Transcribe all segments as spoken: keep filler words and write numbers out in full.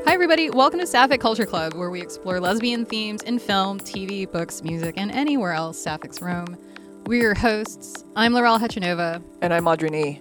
Hi, everybody. Welcome to Sapphic Culture Club, where we explore lesbian themes in film, T V, books, music, and anywhere else Sapphics roam. We're your hosts. I'm Laurel Hechanova. And I'm Audrey Nee.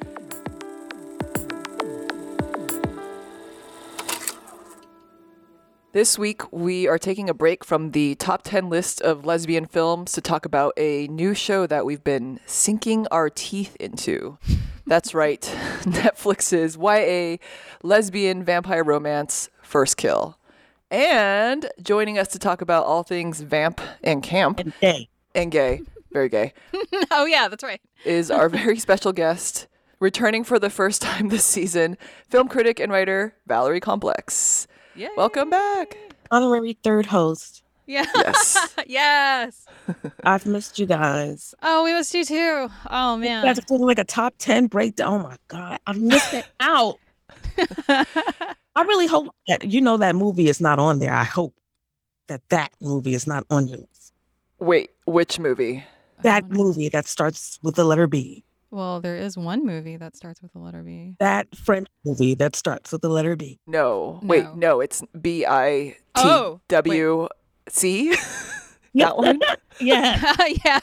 This week, we are taking a break from the top ten list of lesbian films to talk about a new show that we've been sinking our teeth into. That's right, Netflix's Y A lesbian vampire romance, First Kill. And joining us to talk about all things vamp and camp. And gay. And gay. Very gay. Oh, yeah, that's right. Is our very special guest, returning for the first time this season, film critic and writer Valerie Complex. Yay. Welcome back. Honorary third host. Yeah. Yes. Yes. I've missed you guys. Oh, we missed you too. Oh, man. That's like a top ten breakdown. Oh my God. I missed it out. I really hope that, you know, that movie is not on there. I hope that that movie is not on your list. Wait, which movie? That movie that starts with the letter B. Well, there is one movie that starts with the letter B. That French movie that starts with the letter B. No. No. Wait, no, it's B I T W C? That one? Yeah. Yeah.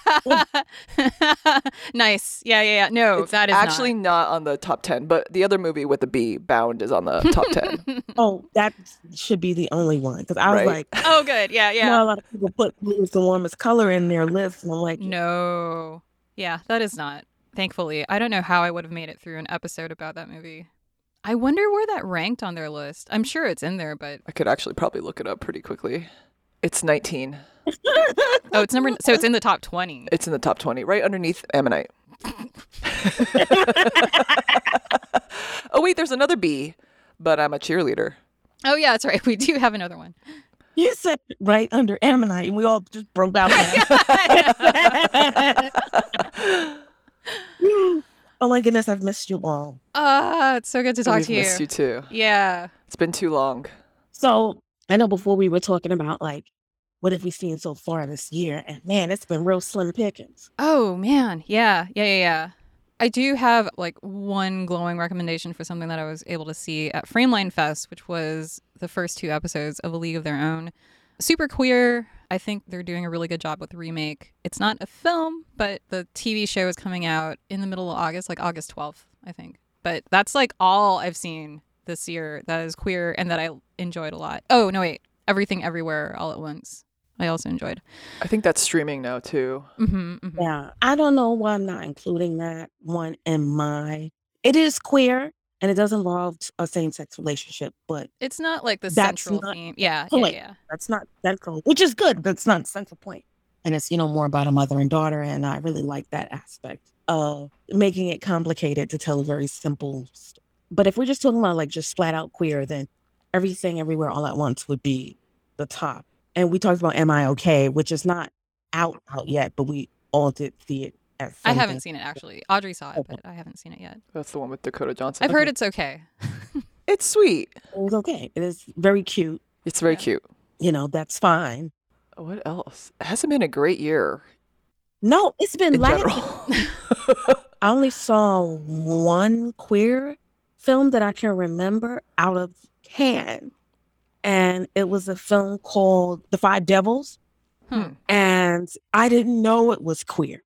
Nice. Yeah, yeah, yeah. No, It's that is actually not. not on the top ten, but the other movie with the B, Bound, is on the top ten. Oh, that should be the only one. Because I was Right. like, Oh, good. Yeah, you know, yeah. a lot of people put blue as the warmest color in their list. And I'm like, No. Yeah, that is not. Thankfully. I don't know how I would have made it through an episode about that movie. I wonder where that ranked on their list. I'm sure it's in there, but I could actually probably look it up pretty quickly. It's nineteen. oh, it's number. So it's in the top twenty. It's in the top twenty, right underneath Ammonite. Oh, wait, there's another B, but I'm a cheerleader. Oh yeah, that's right. We do have another one. you said right under Ammonite, and we all just broke out. Oh my goodness, I've missed you all. Ah, it's so good to talk We've to you. missed you too. Yeah. It's been too long. So I know before we were talking about like, what have we seen so far this year? And man, it's been real slim pickings. Oh man. Yeah. Yeah. Yeah. Yeah. I do have like one glowing recommendation for something that I was able to see at Frameline Fest, which was the first two episodes of A League of Their Own. Super queer. I think they're doing a really good job with the remake. It's not a film, but the T V show is coming out in the middle of August, like August twelfth, I think. But that's like all I've seen this year that is queer and that I enjoyed a lot. Oh, no, wait. Everything Everywhere All at Once. I also enjoyed. I think that's streaming now too. Mm-hmm, mm-hmm. Yeah. I don't know why I'm not including that one in my. It is queer and it does involve a same sex relationship, but It's not like the That's central not theme. Yeah, yeah, point. yeah. that's not central, which is good. That's not the central point. And it's, you know, more about a mother and daughter. And I really like that aspect of making it complicated to tell a very simple story. But if we're just talking about like just flat out queer, then Everything Everywhere All at Once would be the top. And we talked about Am I Okay, which is not out out yet, but we all did see it at I some haven't point. seen it actually. Audrey saw it, Okay. but I haven't seen it yet. That's the one with Dakota Johnson. I've heard it's okay. It's sweet. It was okay. It is very cute. It's very Yeah. cute. You know, that's fine. What else? It hasn't been a great year No, it's been in lacking. general. I only saw one queer film that I can remember out of Cannes. And it was a film called The Five Devils. Hmm. And I didn't know it was queer.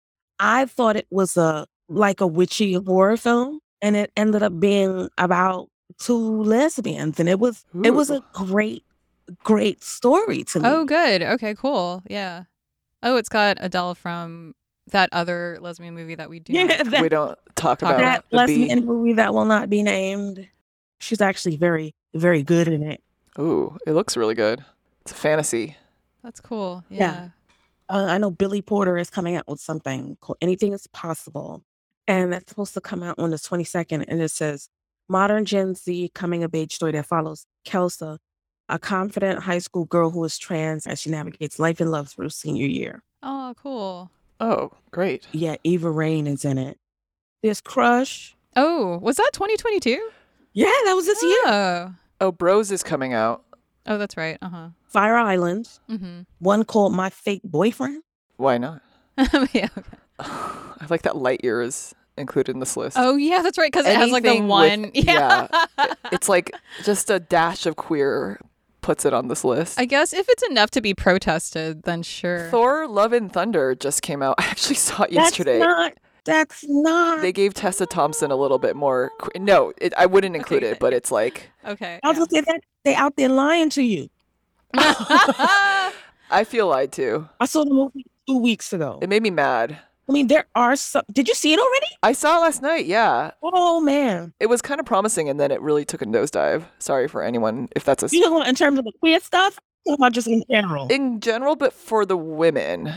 I thought it was a like a witchy horror film. And it ended up being about two lesbians. And it was it was Ooh. a great, great story to me. Oh, good. Okay, cool. Yeah. Oh, it's got Adele from that other lesbian movie that we do. not Yeah, that, we don't talk Talk about that the B. lesbian movie that will not be named. She's actually very, very good in it. Ooh, it looks really good. It's a fantasy. That's cool. Yeah. Yeah. Uh, I know Billy Porter is coming out with something called Anything is Possible. And that's supposed to come out on the twenty-second. And it says, modern Gen Z coming of age story that follows Kelsa, a confident high school girl who is trans as she navigates life and love through senior year. Oh, cool. Oh, great. Yeah, Eva Rain is in it. There's Crush. Oh, was that twenty twenty-two? Yeah, that was this year. Oh. Oh, Bros is coming out. Oh, that's right. Uh-huh. Fire Island. Mm-hmm. One called My Fake Boyfriend. Why not? Yeah. Okay. I like that light years included in this list. Oh yeah, that's right, because it has like the Anything one. with- yeah. yeah. It's like just a dash of queer puts it on this list. I guess if it's enough to be protested, then sure. Thor: Love and Thunder just came out. I actually saw it yesterday. That's not. That's not. They gave Tessa Thompson a little bit more. Que- no, it, I wouldn't include Okay. it, but it's like Okay. I was gonna say that they out there lying to you. yeah. I feel lied to. I saw the movie two weeks ago. It made me mad. I mean, there are some. Did you see it already? I saw it last night. Yeah, Oh man! it was kind of promising, and then it really took a nosedive. Sorry for anyone if that's a You know, in terms of the queer stuff, or about just in general. in general, but for the women.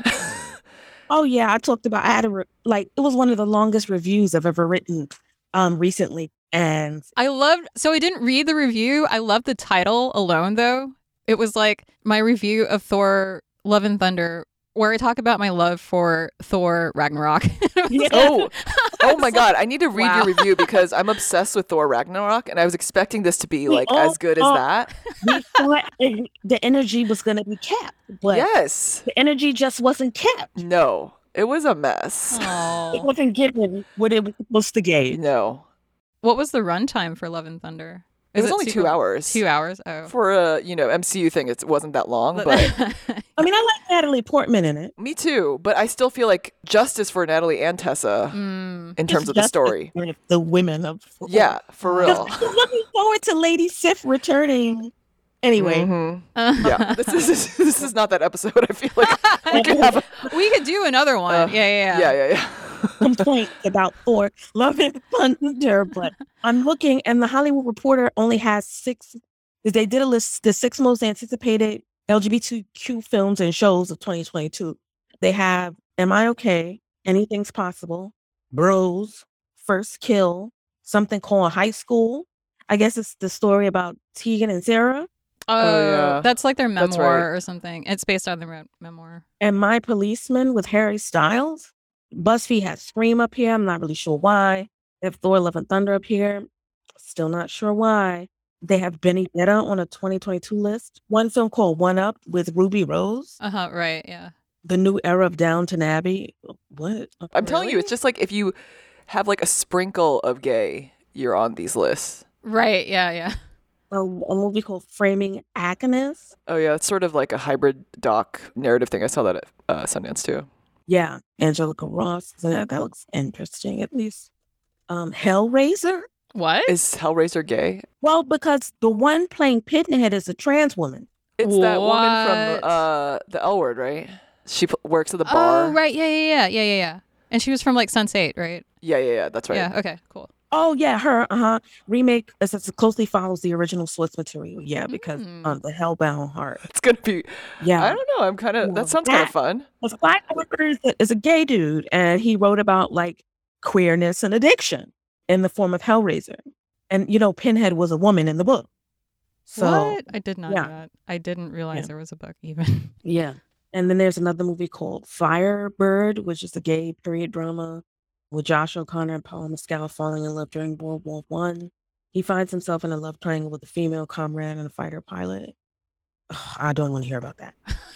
Oh yeah, I talked about. I had a re- like it was one of the longest reviews I've ever written, um, recently, and I loved, so I didn't read the review. I loved the title alone, though. It was like my review of Thor: Love and Thunder, where I talk about my love for Thor Ragnarok. It was Yeah. like- Oh, oh my God! I need to read Wow. your review because I'm obsessed with Thor Ragnarok, and I was expecting this to be We like all as good as are. that. we thought it- the energy was going to be kept, but Yes. the energy just wasn't kept. No, it was a mess. It Aw. wasn't given what it was supposed to give. No, What was the runtime for Love and Thunder? it Is was only two super- hours. Two hours? Oh. For a you know M C U thing, it wasn't that long, but I mean, I like Natalie Portman in it. me too. But I still feel like justice for Natalie and Tessa Mm. in terms It's of the just story. for the women of Yeah, for real. Because I'm looking forward to Lady Sif returning. Anyway, Mhm. Yeah, this is this is not that episode. I feel like we could have. A, We could do another one. Uh, yeah, yeah, yeah. yeah, yeah, yeah. complaints about Thor: Love and Thunder, but I'm looking, and the Hollywood Reporter only has six. They did a list the six most anticipated L G B T Q films and shows of twenty twenty-two. They have Am I Okay? Anything's Possible, Bros, First Kill, something called High School. I guess it's the story about Tegan and Sarah. Oh, yeah. that's like their That's memoir right. or something. It's based on their me- memoir. And My Policeman with Harry Styles. BuzzFeed has Scream up here. I'm not really sure why. They have Thor: Love and Thunder up here. Still not sure why. They have Benny Betta on a twenty twenty-two list. One film called One Up with Ruby Rose. Uh huh. Right. Yeah. The New Era of Downton Abbey. What? I'm telling you, Really? it's just like if you have like a sprinkle of gay, you're on these lists. Right. Yeah. Yeah. a, a movie called Framing Agnes. Oh yeah, it's sort of like a hybrid doc narrative thing. I saw that at uh, Sundance too. Yeah, Angelica Ross. So that, that looks interesting, at least. Um, Hellraiser. What? Is Hellraiser gay? Well, because the one playing Pinhead is a trans woman. It's that woman What? from uh, the L Word, right? She p- works at the bar. Oh, right. Yeah. Yeah. Yeah. Yeah. Yeah. Yeah. And she was from like Sense eight, right? Yeah, yeah, yeah. That's right. Yeah. Okay. Cool. Oh yeah, her uh huh remake as it closely follows the original source material. Yeah, because Mm. um, the Hellbound Heart. It's gonna be. Yeah, I don't know. I'm kind of. Yeah. That sounds kind of That- fun. the Black Order is a, is a gay dude, and he wrote about like queerness and addiction in the form of Hellraiser. And you know, Pinhead was a woman in the book. So what? I did not yeah. know that. I didn't realize Yeah. there was a book even. yeah. And then there's another movie called Firebird, which is a gay period drama with Josh O'Connor and Paul Mescal falling in love during World War One. He finds himself in a love triangle with a female comrade and a fighter pilot. Ugh, I don't want to hear about that.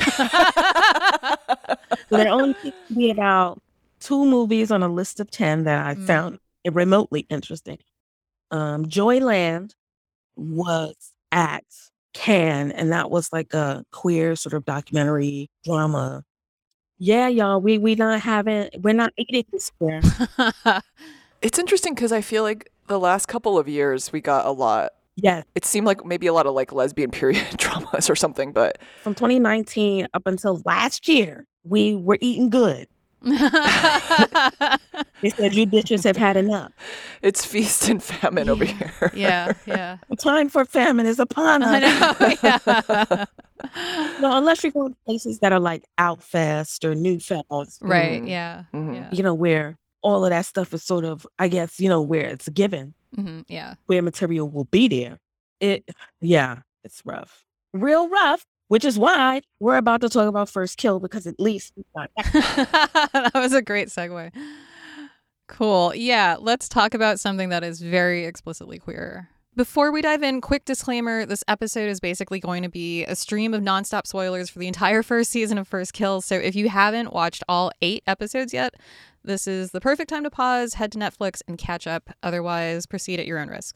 So there only seems to be about two movies on a list of ten that I Mm. found remotely interesting. Um, Joyland was at Cannes, and that was like a queer sort of documentary drama. Yeah, y'all, we we not having we're not eating this year. It's interesting because I feel like the last couple of years we got a lot. Yes, It seemed like maybe a lot of like lesbian period dramas or something, but from twenty nineteen up until last year, we were eating good. They said you bitches have had enough. it's feast and famine over here. yeah. Yeah. The time for famine is upon us. I know. Yeah. No, unless you're going to places that are like Outfest or New Fest, Right. Mhm. Yeah. Mhm. Yeah. you know, where all of that stuff is sort of, I guess, you know, where it's a given, hmm Yeah. where material will be there. It, yeah, it's rough. Real rough, which is why we're about to talk about First Kill, because at least we got that. That was a great segue. Cool. Yeah. Let's talk about something that is very explicitly queer. Before we dive in, quick disclaimer, this episode is basically going to be a stream of nonstop spoilers for the entire first season of First Kill. So if you haven't watched all eight episodes yet, this is the perfect time to pause, head to Netflix, and catch up. Otherwise, proceed at your own risk.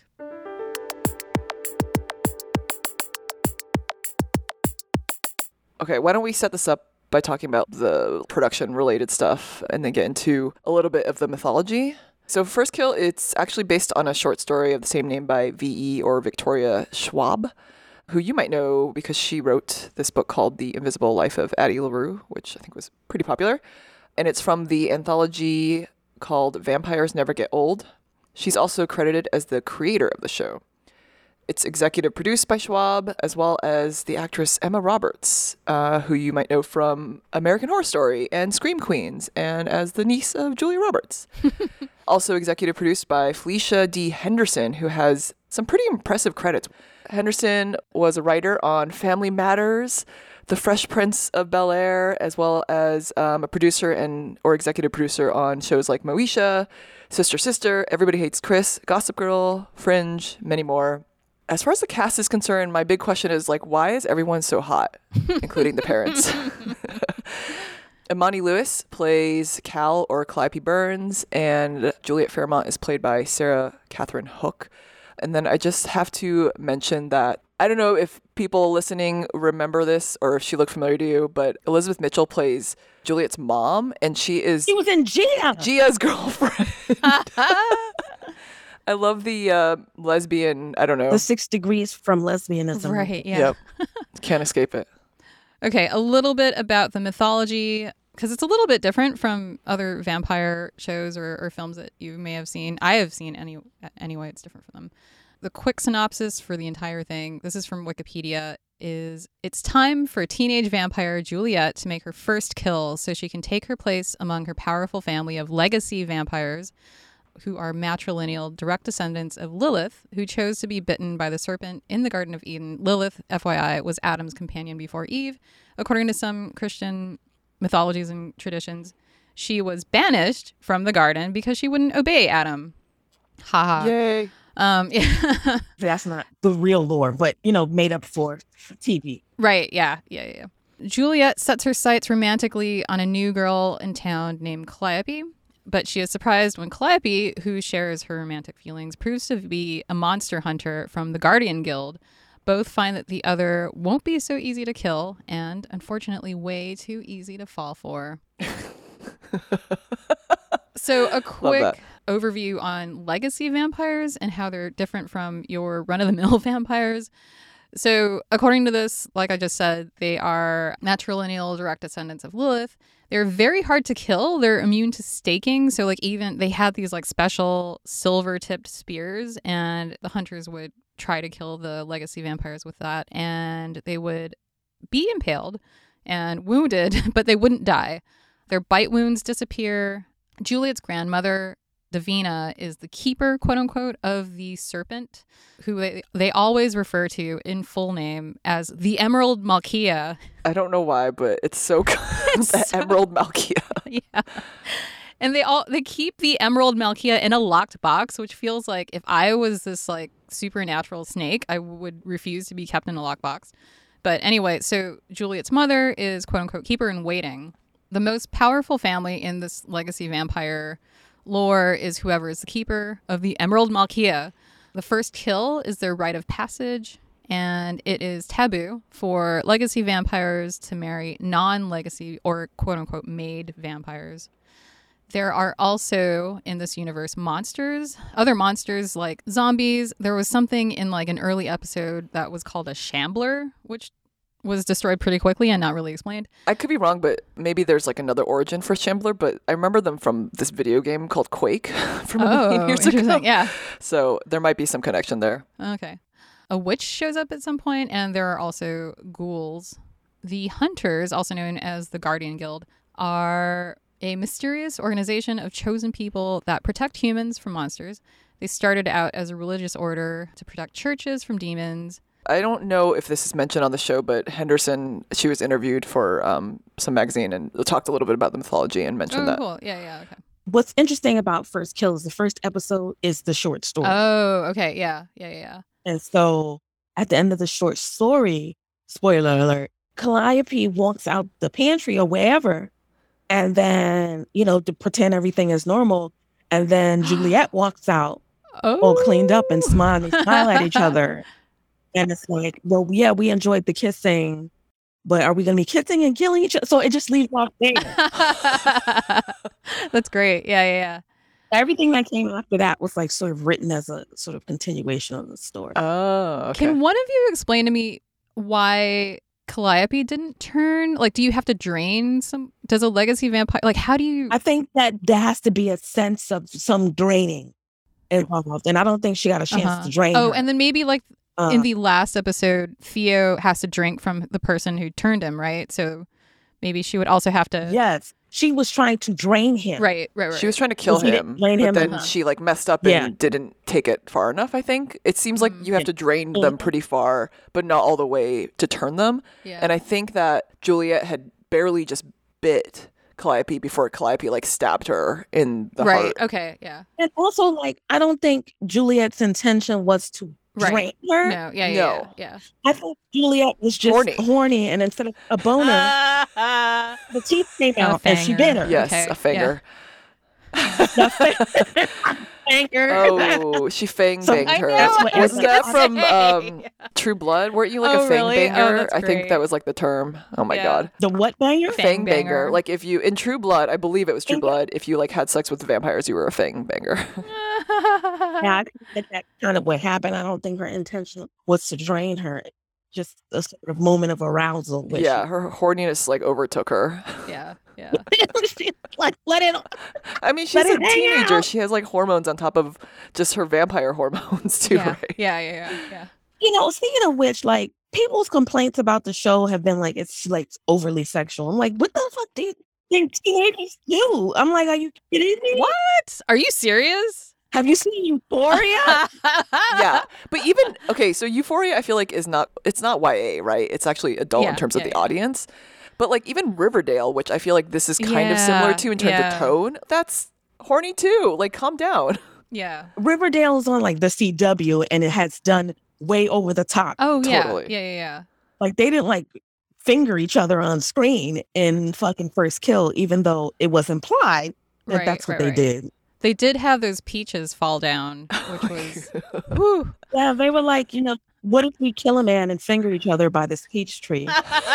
Okay, why don't we set this up by talking about the production-related stuff and then get into a little bit of the mythology. So First Kill, it's actually based on a short story of the same name by V E or Victoria Schwab, who you might know because she wrote this book called The Invisible Life of Addie LaRue, which I think was pretty popular. And it's from the anthology called Vampires Never Get Old. She's also credited as the creator of the show. It's executive produced by Schwab, as well as the actress Emma Roberts, uh, who you might know from American Horror Story and Scream Queens, and as the niece of Julia Roberts. Also executive produced by Felicia D. Henderson, who has some pretty impressive credits. Henderson was a writer on Family Matters, The Fresh Prince of Bel-Air, as well as um, a producer and or executive producer on shows like Moesha, Sister Sister, Everybody Hates Chris, Gossip Girl, Fringe, many more. As far as the cast is concerned, my big question is, like, why is everyone so hot, including the parents? Imani Lewis plays Cal or Calliope Burns, and Juliet Fairmont is played by Sarah Catherine Hook. And then I just have to mention that, I don't know if people listening remember this or if she looked familiar to you, but Elizabeth Mitchell plays Juliet's mom, and she is... She was in Gia! Gia's girlfriend. I love the uh, lesbian, I don't know. The six degrees from lesbianism. Right, yeah. Yep. Can't escape it. Okay, a little bit about the mythology, because it's a little bit different from other vampire shows or, or films that you may have seen. I have seen any anyway, it's different from them. The quick synopsis for the entire thing, this is from Wikipedia, is it's time for teenage vampire Juliet to make her first kill so she can take her place among her powerful family of legacy vampires who are matrilineal direct descendants of Lilith, who chose to be bitten by the serpent in the Garden of Eden. Lilith, F Y I, was Adam's companion before Eve. According to some Christian mythologies and traditions, she was banished from the garden because she wouldn't obey Adam. Ha ha. Yay. Um, yeah. That's not the real lore, but, you know, made up for T V. Right, yeah, yeah, yeah. Juliet sets her sights romantically on a new girl in town named Calliope. But she is surprised when Calliope, who shares her romantic feelings, proves to be a monster hunter from the Guardian Guild. Both find that the other won't be so easy to kill and, unfortunately, way too easy to fall for. So a quick overview on legacy vampires and how they're different from your run-of-the-mill vampires. So according to this, like I just said, they are matrilineal direct descendants of Lilith. They're very hard to kill. They're immune to staking. So like even they had these like special silver tipped spears, and the hunters would try to kill the legacy vampires with that, and they would be impaled and wounded, but they wouldn't die. Their bite wounds disappear. Juliet's grandmother, Davina, is the keeper, quote unquote, of the serpent, who they, they always refer to in full name as the Emerald Malkia. I don't know why, but it's so good. It's the so- Emerald Malkia. Yeah. And they all they keep the Emerald Malkia in a locked box, which feels like if I was this like supernatural snake, I would refuse to be kept in a locked box. But anyway, so Juliet's mother is quote unquote keeper in waiting. The most powerful family in this legacy vampire lore is whoever is the keeper of the Emerald Malkia. The first kill is their rite of passage, and it is taboo for legacy vampires to marry non-legacy or quote-unquote maid vampires. There are also, in this universe, monsters. Other monsters like zombies. There was something in like an early episode that was called a shambler, which was destroyed pretty quickly and not really explained. I could be wrong, but maybe there's like another origin for Shambler, but I remember them from this video game called Quake from a million Oh, years ago. interesting. Yeah. So there might be some connection there. Okay. A witch shows up at some point, and there are also ghouls. The Hunters, also known as the Guardian Guild, are a mysterious organization of chosen people that protect humans from monsters. They started out as a religious order to protect churches from demons. I don't know if this is mentioned on the show, but Henderson, she was interviewed for um, some magazine and talked a little bit about the mythology and mentioned Oh, that. cool. Yeah, yeah, okay. What's interesting about First Kill is the first episode is the short story. Oh, okay. Yeah. Yeah. Yeah. And so at the end of the short story, spoiler alert, Calliope walks out the pantry or wherever, and then, you know, to pretend everything is normal. And then Juliet walks out Oh. all cleaned up and smile and smile at each other. And it's like, well, yeah, we enjoyed the kissing, but are we going to be kissing and killing each other? So it just leaves off there. That's great. Yeah, yeah, yeah. Everything that came after that was like sort of written as a sort of continuation of the story. Oh, okay. Can one of you explain to me why Calliope didn't turn? Like, do you have to drain some? Does a legacy vampire, like, how do you? I think that there has to be a sense of some draining involved, and I don't think she got a chance Uh-huh. to drain Oh, her. and then maybe like Uh, in the last episode, Theo has to drink from the person who turned him, right? So maybe she would also have to. yes, she was trying to drain him. Right, right, right. She was trying to kill She didn't him, blame but him, then uh-huh. she like messed up Yeah. and didn't take it far enough, I think. It seems like Mm. you have to drain them Mhm. pretty far, but not all the way to turn them. Yeah. And I think that Juliet had barely just bit Calliope before Calliope like stabbed her in the right. heart. Okay. Yeah. And also, like, I don't think Juliet's intention was to Right. drain her. No. Yeah. Yeah. No. Yeah. I think Juliet was just Horny. horny, and instead of a boner, yeah. the teeth came A out and she fanger. bit her. Yes, Okay, a finger. Anger. Oh, she fang So- banged I her. know, That's what Wasn't that everyone from say. um, True Blood? Weren't you like Oh, a fang really? Oh, banger? that's I think great. that was like the term. Oh my Yeah. god. The what banger? Fang Fang banger. banger. Like if you in True Blood, I believe it was True Fang- Blood. If you like had sex with vampires, you were a fang banger. Yeah, I think that that kind of what happened. I don't think her intention was to drain her. Just a sort of moment of arousal. where yeah, her horniness like overtook her. yeah. Yeah. she, like, let it. I mean, she's Let a it hang teenager. out. She has like hormones on top of just her vampire hormones too, Yeah. right? Yeah. Yeah. Yeah. Yeah. You know, speaking of which, like, people's complaints about the show have been like it's like overly sexual. I'm like, what the fuck do you think teenagers do? I'm like, are you kidding me? What? Are you serious? Have you seen Euphoria? Yeah, but even okay, so Euphoria, I feel like is not it's not Y A, right? It's actually adult Yeah, in terms of yeah, the yeah. audience. But like even Riverdale, which I feel like this is kind of similar Yeah, to in terms yeah. of tone, that's horny too. Like, calm down. Yeah. Riverdale is on like the C W, and it has done way over the top. Oh yeah. Totally. Yeah. Yeah. Yeah. Like they didn't like finger each other on screen in fucking First Kill, even though it was implied that Right, that's what right, they right. did. They did have those peaches fall down, which was. Whew. Yeah, they were like, you know, what if we kill a man and finger each other by this peach tree?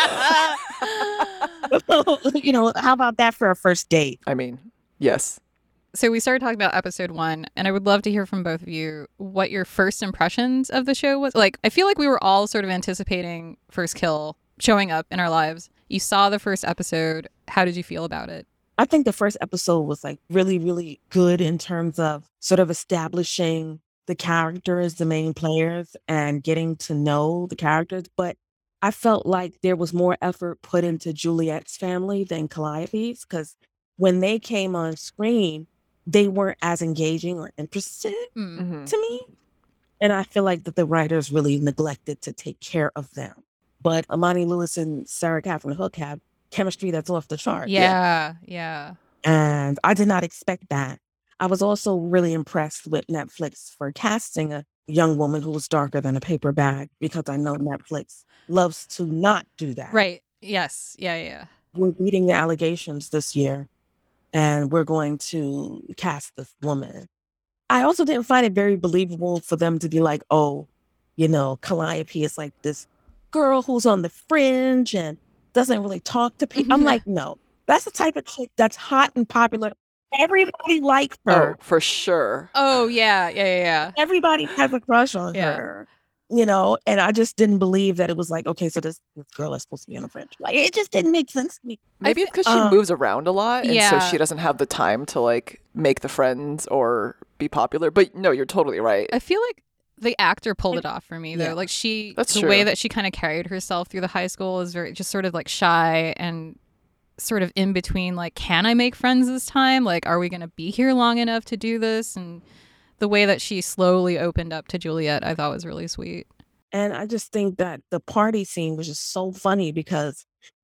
You know, how about that for a first date? I mean, yes. So we started talking about episode one, and I would love to hear from both of you what your first impressions of the show was. Like, I feel like we were all sort of anticipating First Kill showing up in our lives. You saw the first episode. How did you feel about it? I think the first episode was like really, really good in terms of sort of establishing the characters, the main players, and getting to know the characters. But I felt like there was more effort put into Juliet's family than Calliope's, because when they came on screen, they weren't as engaging or interested Mm. Mhm. to me. And I feel like that the writers really neglected to take care of them. But Amani Lewis and Sarah Catherine Hook have chemistry that's off the chart. Yeah, yeah. And I did not expect that. I was also really impressed with Netflix for casting a young woman who was darker than a paper bag, because I know Netflix loves to not do that. Right. Yes. Yeah, yeah. We're beating the allegations this year, and we're going to cast this woman. I also didn't find it very believable for them to be like, oh, you know, Calliope is like this girl who's on the fringe and doesn't really talk to people. I'm like, no, that's the type of chick that's hot and popular. Everybody likes her. Oh, for sure. Oh, yeah, yeah, yeah, yeah. Everybody has a crush on Yeah. her, you know, and I just didn't believe that it was like, okay, so this, this girl is supposed to be on the fringe. Like, it just didn't make sense to me. Maybe thi- because she uh, moves around a lot, and so Yeah. she doesn't have the time to like make the friends or be popular. But no, you're totally right. I feel like the actor pulled it off for me though. Yeah. Like she, That's the true. way that she kind of carried herself through the high school is very just sort of like shy and sort of in between. Like, can I make friends this time? Like, are we going to be here long enough to do this? And the way that she slowly opened up to Juliet, I thought was really sweet. And I just think that the party scene was just so funny because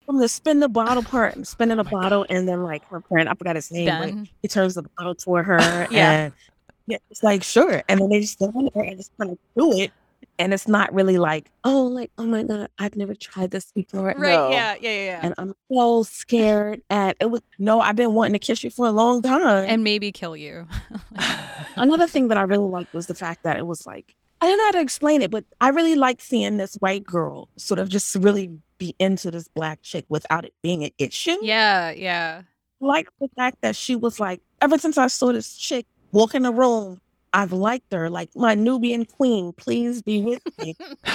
from the spin the bottle part, spinning the Oh my bottle, and then like her friend, I forgot his name, but Ben. he turns the bottle toward her, Yeah. and yeah, it's like sure, and then they just go in there and just kind of do it, and it's not really like oh, like oh my god, I've never tried this before, Right. No. Yeah. Yeah. Yeah. yeah. and I'm so scared. And it was no, I've been wanting to kiss you for a long time. And maybe kill you. Another thing that I really liked was the fact that it was like, I don't know how to explain it, but I really liked seeing this white girl sort of just really be into this black chick without it being an issue. Yeah. Yeah. Like the fact that she was like, ever since I saw this chick walk in the room, I've liked her. Like my Nubian queen, please be with me.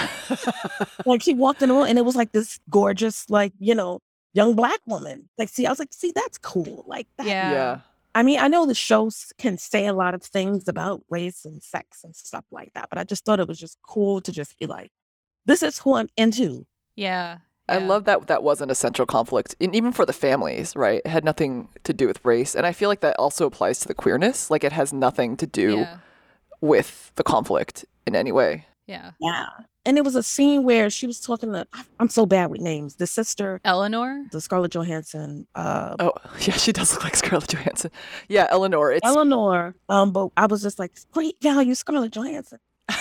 Like she walked in the room and it was like this gorgeous, like, you know, young black woman. Like, see, I was like, see, that's cool. Like that. Yeah. Yeah. I mean, I know the shows can say a lot of things about race and sex and stuff like that, but I just thought it was just cool to just be like, this is who I'm into. Yeah. I yeah. love that that wasn't a central conflict, and even for the families, right? It had nothing to do with race. And I feel like that also applies to the queerness. Like it has nothing to do Yeah. with the conflict in any way. Yeah. Yeah. And it was a scene where she was talking to, I'm so bad with names, the sister, Eleanor. the Scarlett Johansson, uh, Oh, yeah, she does look like Scarlett Johansson. Yeah, Eleanor. It's Eleanor. Um, but I was just like, great value, Scarlett Johansson.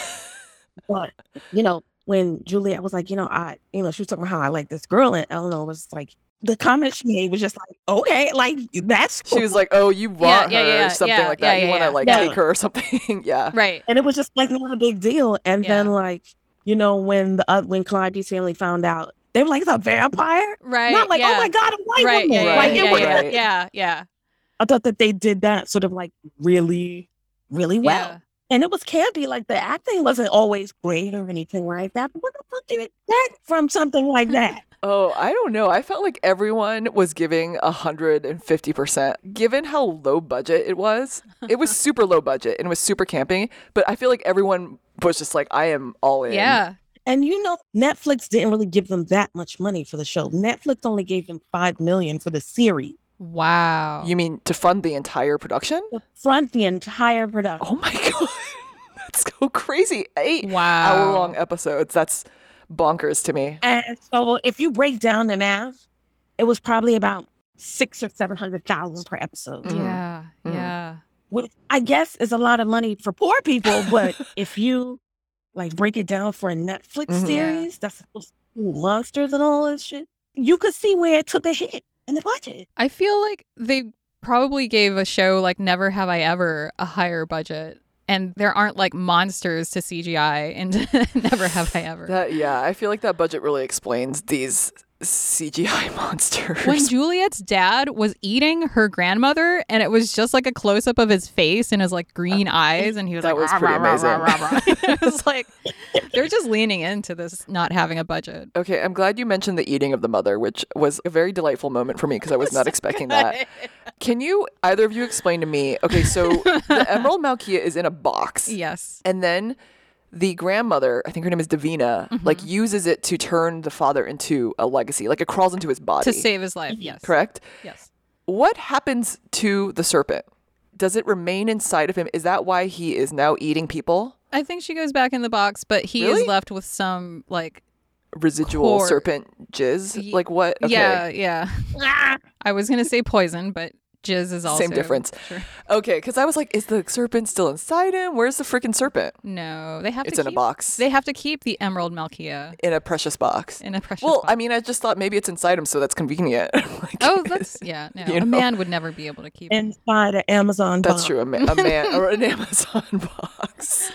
But, you know, when Juliet was like, you know, I, you know, she was talking about how I like this girl, and Eleanor was like, the comment she made was just like, okay, like that's cool. she was like, "Oh, you want yeah, her?" yeah, something yeah, like that. yeah, you yeah, want to yeah. like Yeah. take her or something. Yeah. Right. And it was just like not a big deal. And then Yeah. like, you know, when the uh, when Calliope's family found out, they were like, it's a vampire? Right. Not like, yeah. oh my God, a white Right. woman. Yeah. Yeah. Like, Yeah. it was, Yeah. Right. Yeah. Yeah. I thought that they did that sort of like really, really well. Yeah. And it was campy. Like the acting wasn't always great or anything like that. But what the fuck did it get from something like that? Oh, I don't know. I felt like everyone was giving one hundred fifty percent. Given how low budget it was, it was super low budget and it was super camping. But I feel like everyone was just like, I am all in. Yeah. And you know, Netflix didn't really give them that much money for the show. Netflix only gave them five million dollars for the series. Wow. You mean to fund the entire production? To front the entire production. Oh my God. That's so crazy. Eight Wow. hour long episodes. That's bonkers to me. And so if you break down the math, it was probably about six or seven hundred thousand per episode. Mhm. Yeah. Mhm. Yeah. Which I guess is a lot of money for poor people, but if you like break it down for a Netflix Mhm. series that's supposed to do monsters and all this shit, you could see where it took a hit in the budget. I feel like they probably gave a show like Never Have I Ever a higher budget. And there aren't like monsters to C G I in Never Have I Ever. That yeah, I feel like that budget really explains these C G I monsters. When Juliet's dad was eating her grandmother and it was just like a close up of his face and his like green eyes and he was that like was pretty amazing. it was like they're just leaning into this not having a budget. Okay, I'm glad you mentioned the eating of the mother, which was a very delightful moment for me because I was not expecting that. Can you, either of you, explain to me? Okay, so the Emerald Malkia is in a box. Yes. And then the grandmother, I think her name is Davina, Mm-hmm. like uses it to turn the father into a legacy. Like it crawls into his body. To save his life. Yes. Correct? Yes. What happens to the serpent? Does it remain inside of him? Is that why he is now eating people? I think she goes back in the box, but he Really? is left with some like Residual Core- serpent jizz? Ye- Like what? Okay. yeah, yeah. I was gonna say poison, but jizz is also Same difference. Sure. Okay, because I was like, is the serpent still inside him? Where's the freaking serpent? No, they have It's to in a keep, box. They have to keep the Emerald Malkia In a precious box. in a precious Well, box. I mean, I just thought maybe it's inside him, so that's convenient. Like, Oh, that's yeah. No, you a know. man would never be able to keep. it. Inside an Amazon That's box. true. A, ma- a man or an Amazon box.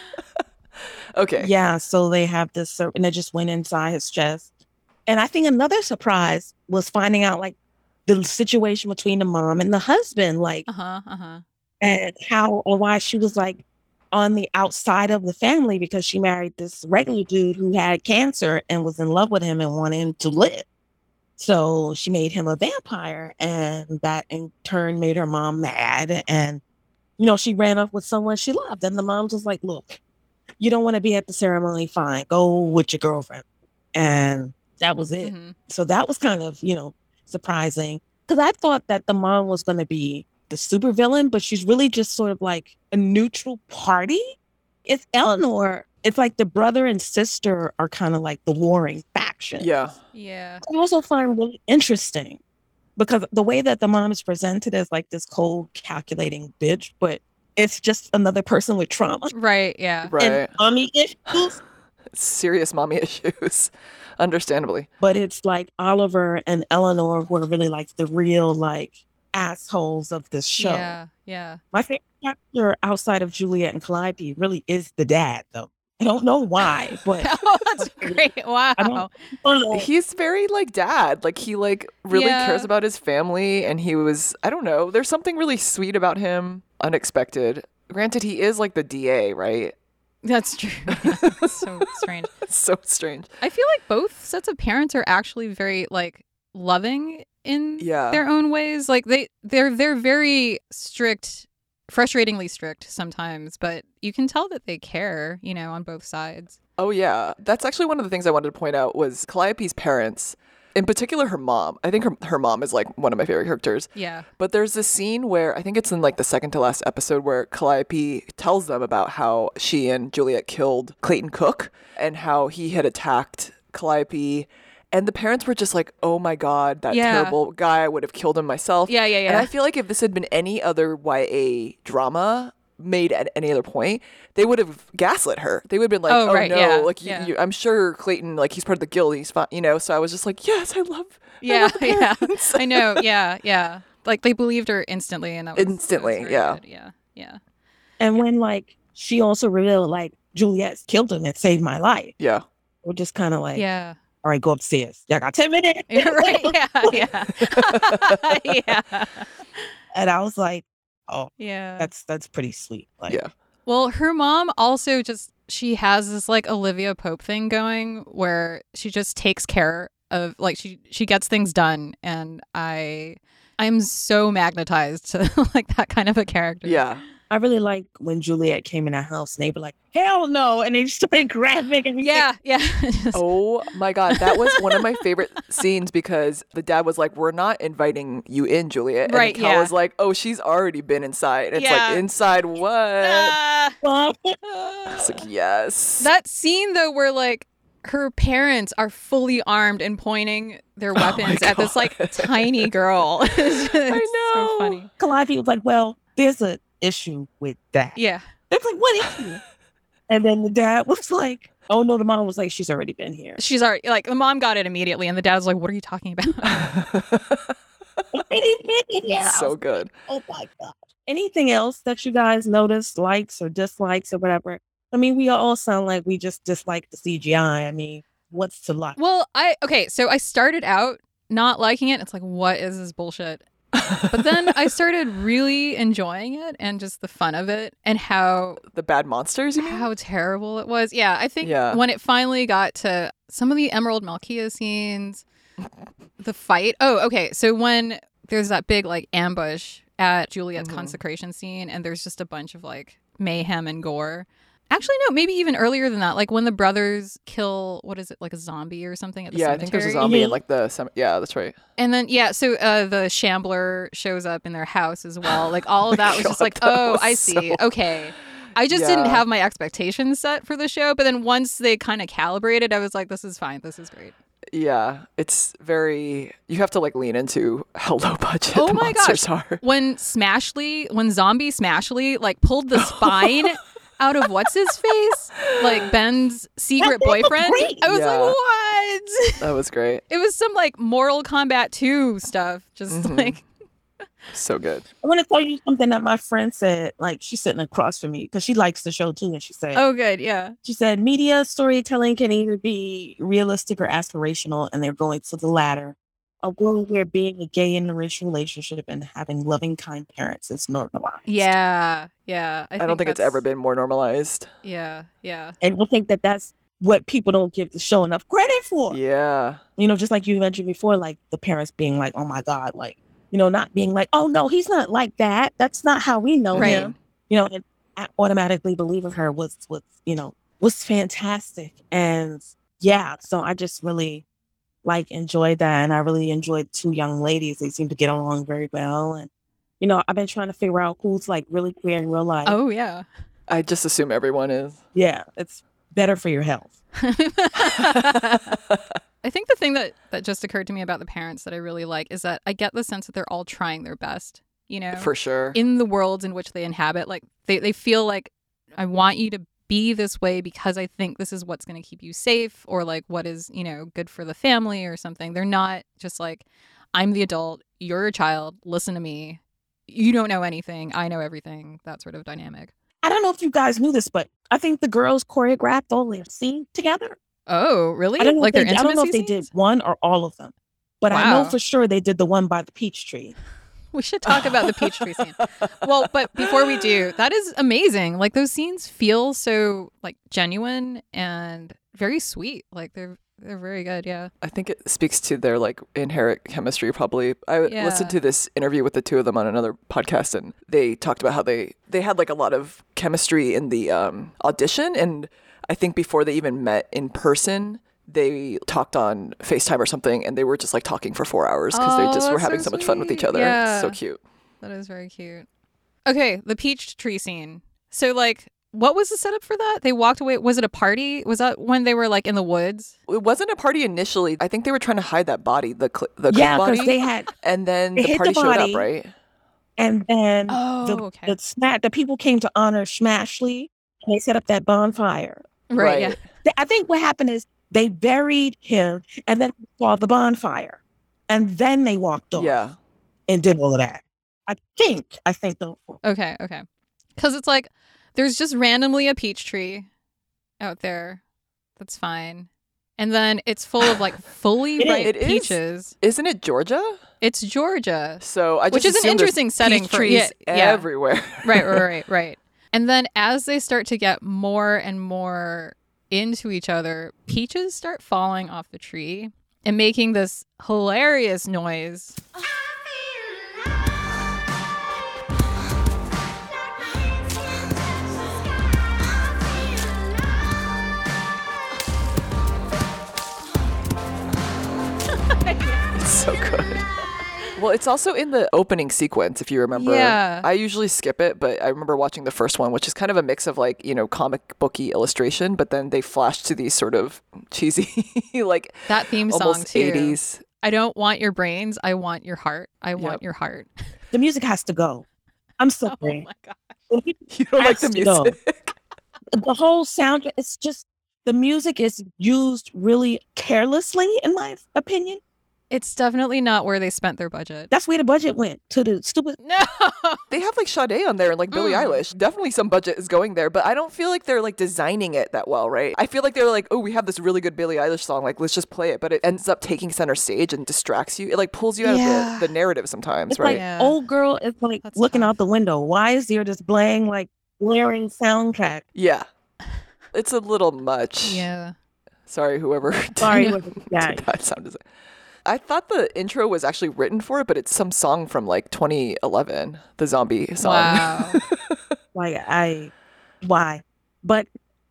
Okay. Yeah, so they have this serpent that just went inside his chest. And I think another surprise was finding out like the situation between the mom and the husband, like, Uh huh. Uh huh. and how or why she was like on the outside of the family because she married this regular dude who had cancer and was in love with him and wanted him to live. So she made him a vampire, and that in turn made her mom mad. And, you know, she ran off with someone she loved. And the mom was like, look, you don't want to be at the ceremony, fine. Go with your girlfriend. And that was it. Mhm. So that was kind of, you know, surprising. Because I thought that the mom was going to be the supervillain, but she's really just sort of like a neutral party. It's Eleanor. It's like the brother and sister are kind of like the warring faction. actions. Yeah. Yeah. I also find really interesting because the way that the mom is presented as like this cold, calculating bitch, but it's just another person with trauma Right. Yeah. Right. and mommy issues. Serious mommy issues. Understandably. But it's like Oliver and Eleanor were really like the real like assholes of this show. Yeah. Yeah. My favorite character outside of Juliet and Calliope really is the dad, though. I don't know why, but Oh, that's great. Wow. I don't, I don't know. He's very like dad. Like he like really Yeah. cares about his family, and he was I don't know. There's something really sweet about him. Unexpected. Granted, he is like the D A, right? That's true. It's so strange. It's so strange. I feel like both sets of parents are actually very like loving in Yeah. their own ways. Like they they're they're very strict, frustratingly strict sometimes, but you can tell that they care, you know, on both sides. Oh yeah, that's actually one of the things I wanted to point out was Calliope's parents, in particular her mom. I think her her mom is like one of my favorite characters. Yeah. But there's this scene where I think it's in like the second to last episode where Calliope tells them about how she and Juliet killed Clayton Cook and how he had attacked Calliope. And the parents were just like, oh my God, that Yeah. terrible guy, I would have killed him myself. Yeah, yeah, And yeah. I feel like if this had been any other Y A drama made at any other point, they would have gaslit her. They would have been like, Oh, oh, right, no, yeah, like you, yeah. you, I'm sure Clayton, like he's part of the guild, he's fine, you know? So I was just like, yes, I love, I Yeah, love the yeah. parents. I know. Yeah, yeah. Like they believed her instantly and that was that was Instantly, very yeah. good. Yeah. Yeah. And when like she also revealed like Juliet killed him and saved my life, Yeah. we're just kind of like, Yeah. all right, go upstairs. Y'all got ten minutes. Right. Yeah. Yeah. yeah. And I was like, oh, Yeah. that's that's pretty sweet. Like, Yeah. Well, her mom also just she has this like Olivia Pope thing going where she just takes care of like she she gets things done, and I I'm so magnetized to like that kind of a character. Yeah. I really like when Juliet came in the house and they were like, hell no. And they just started grabbing and Yeah, yeah. Just- Oh my God. That was one of my favorite scenes because the dad was like, we're not inviting you in, Juliet. Right, And Cal yeah. was like, oh, she's already been inside. And it's Yeah. like, inside what? Ah. Well, It's like, yes. That scene though where like her parents are fully armed and pointing their Oh my weapons at this like God. tiny girl. It's I know. so funny. Calliope was like, well, there's an issue with that. Yeah. It's like, what issue? And then the dad was like, oh no, the mom was like, she's already been here. She's already like the mom got it immediately and the dad's like, what are you talking about? Yeah. So good. Oh my God. Anything else that you guys noticed, likes or dislikes or whatever? I mean, we all sound like we just dislike the C G I. I mean, what's to like? Well, I okay, so I started out not liking it. It's like, what is this bullshit? But then I started really enjoying it and just the fun of it and how The bad monsters, you mean? how terrible it was. Yeah, I think Yeah. when it finally got to some of the Emerald Malkia scenes, the fight. Oh, okay. So when there's that big like ambush at Juliet's Mhm. consecration scene and there's just a bunch of like mayhem and gore. Actually, no, maybe even earlier than that. Like when the brothers kill, what is it, like a zombie or something at the Yeah, I cemetery? think there's a zombie in Mhm. like the, sem- yeah, that's right. And then, yeah, so uh, the Shambler shows up in their house as well. Like all of that was just God, like, that oh, was I see. so- Okay. I just didn't Yeah. have my expectations set for the show. But then once they kind of calibrated, I was like, this is fine. This is great. Yeah, it's very, you have to like lean into how low budget Oh the my monsters are. When Smashly, when Zombie Smashly like pulled the spine out of what's his face, like Ben's secret That was boyfriend, great. I was Yeah. like, what? That was great. It was some like Mortal Kombat two stuff. Just Mhm. like, So good. I want to tell you something that my friend said. Like, she's sitting across from me because she likes the show too. And she said, oh, good. Yeah. she said, media storytelling can either be realistic or aspirational, and they're going to the latter. A world where being a gay interracial relationship and having loving, kind parents is normalized. Yeah. Yeah. I, don't think it's that's- ever been more normalized. Yeah. Yeah. And we'll think that that's what people don't give the show enough credit for. Yeah. You know, just like you mentioned before, like the parents being like, oh my God, like, you know, not being like, oh no, he's not like that. That's not how we know Right. him. You know, and I automatically believing her was, was, you know, was fantastic. And yeah, so I just really like enjoyed that. And I really enjoyed two young ladies. They seem to get along very well. And, you know, I've been trying to figure out who's like really queer in real life. Oh, yeah. I just assume everyone is. Yeah, it's better for your health. I think the thing that, that just occurred to me about the parents that I really like is that I get the sense that they're all trying their best, you know, For sure. in the worlds in which they inhabit. Like they, they feel like I want you to be this way because I think this is what's going to keep you safe or like what is, you know, good for the family or something. They're not just like, I'm the adult, you're a child, listen to me. You don't know anything, I know everything, that sort of dynamic. I don't know if you guys knew this, but I think the girls choreographed all their scenes together. Oh, really? I don't know, Like if, their they, I don't know if intimacy they did scenes? one or all of them, but I know Wow. for sure they did the one by the peach tree. We should talk about the peach tree scene. Well, but before we do, that is amazing. Like those scenes feel so like genuine and very sweet. Like they're they're very good. Yeah. I think it speaks to their like inherent chemistry. Probably, I Yeah. listened to this interview with the two of them on another podcast, and they talked about how they they had like a lot of chemistry in the um, audition, and I think before they even met in person, they talked on FaceTime or something, and they were just like talking for four hours because Oh, they just were that's having so so much fun with each sweet. other. Yeah. It's so cute. That is very cute. Okay, the peach tree scene. So like what was the setup for that? They walked away. Was it a party? Was that when they were like in the woods? It wasn't a party initially. I think they were trying to hide that body, the cl- the Yeah, cook because body, they had, and then they the hit party the showed up, body. right? and then Oh, the okay. the smack the people came to honor Smashley, and they set up that bonfire. Right, yeah. Th- I think what happened is they buried him, and then saw the bonfire, and then they walked off Yeah. and did all of that. I think. I think the Okay, okay. Because it's like there's just randomly a peach tree out there. That's fine. And then it's full of like fully It is. ripe It is. peaches. Isn't it Georgia? It's Georgia. So I just Which is an assumed there's interesting setting peach for- trees yeah, yeah. everywhere. Right, right, right, right. And then as they start to get more and more into each other, peaches start falling off the tree and making this hilarious noise. It's so good. Well, it's also in the opening sequence, if you remember. Yeah. I usually skip it, but I remember watching the first one, which is kind of a mix of like, you know, comic booky illustration, but then they flash to these sort of cheesy, like That theme song almost too. eighties. I don't want your brains. I want your heart. I want Yep. your heart. the music has to go. I'm Oh sorry. my god. You don't like the Has to go. music? The whole sound, it's just the music is used really carelessly, in my opinion. It's definitely not where they spent their budget. That's where the budget went, to the stupid. No. They have like Sade on there and like Billie Mm. Eilish. Definitely some budget is going there, but I don't feel like they're like designing it that well, right? I feel like they're like, oh, we have this really good Billie Eilish song, like let's just play it, but it ends up taking center stage and distracts you. It like pulls you out Yeah. of the, the narrative sometimes, It's right? like Yeah. old girl is like That's looking tough. out the window. Why is there this blang, like blaring soundtrack? Yeah. It's a little much. Yeah. Sorry, whoever did Sorry, yeah. that sound design. I thought the intro was actually written for it, but it's some song from like twenty eleven, the zombie song. Wow. Like I, why? But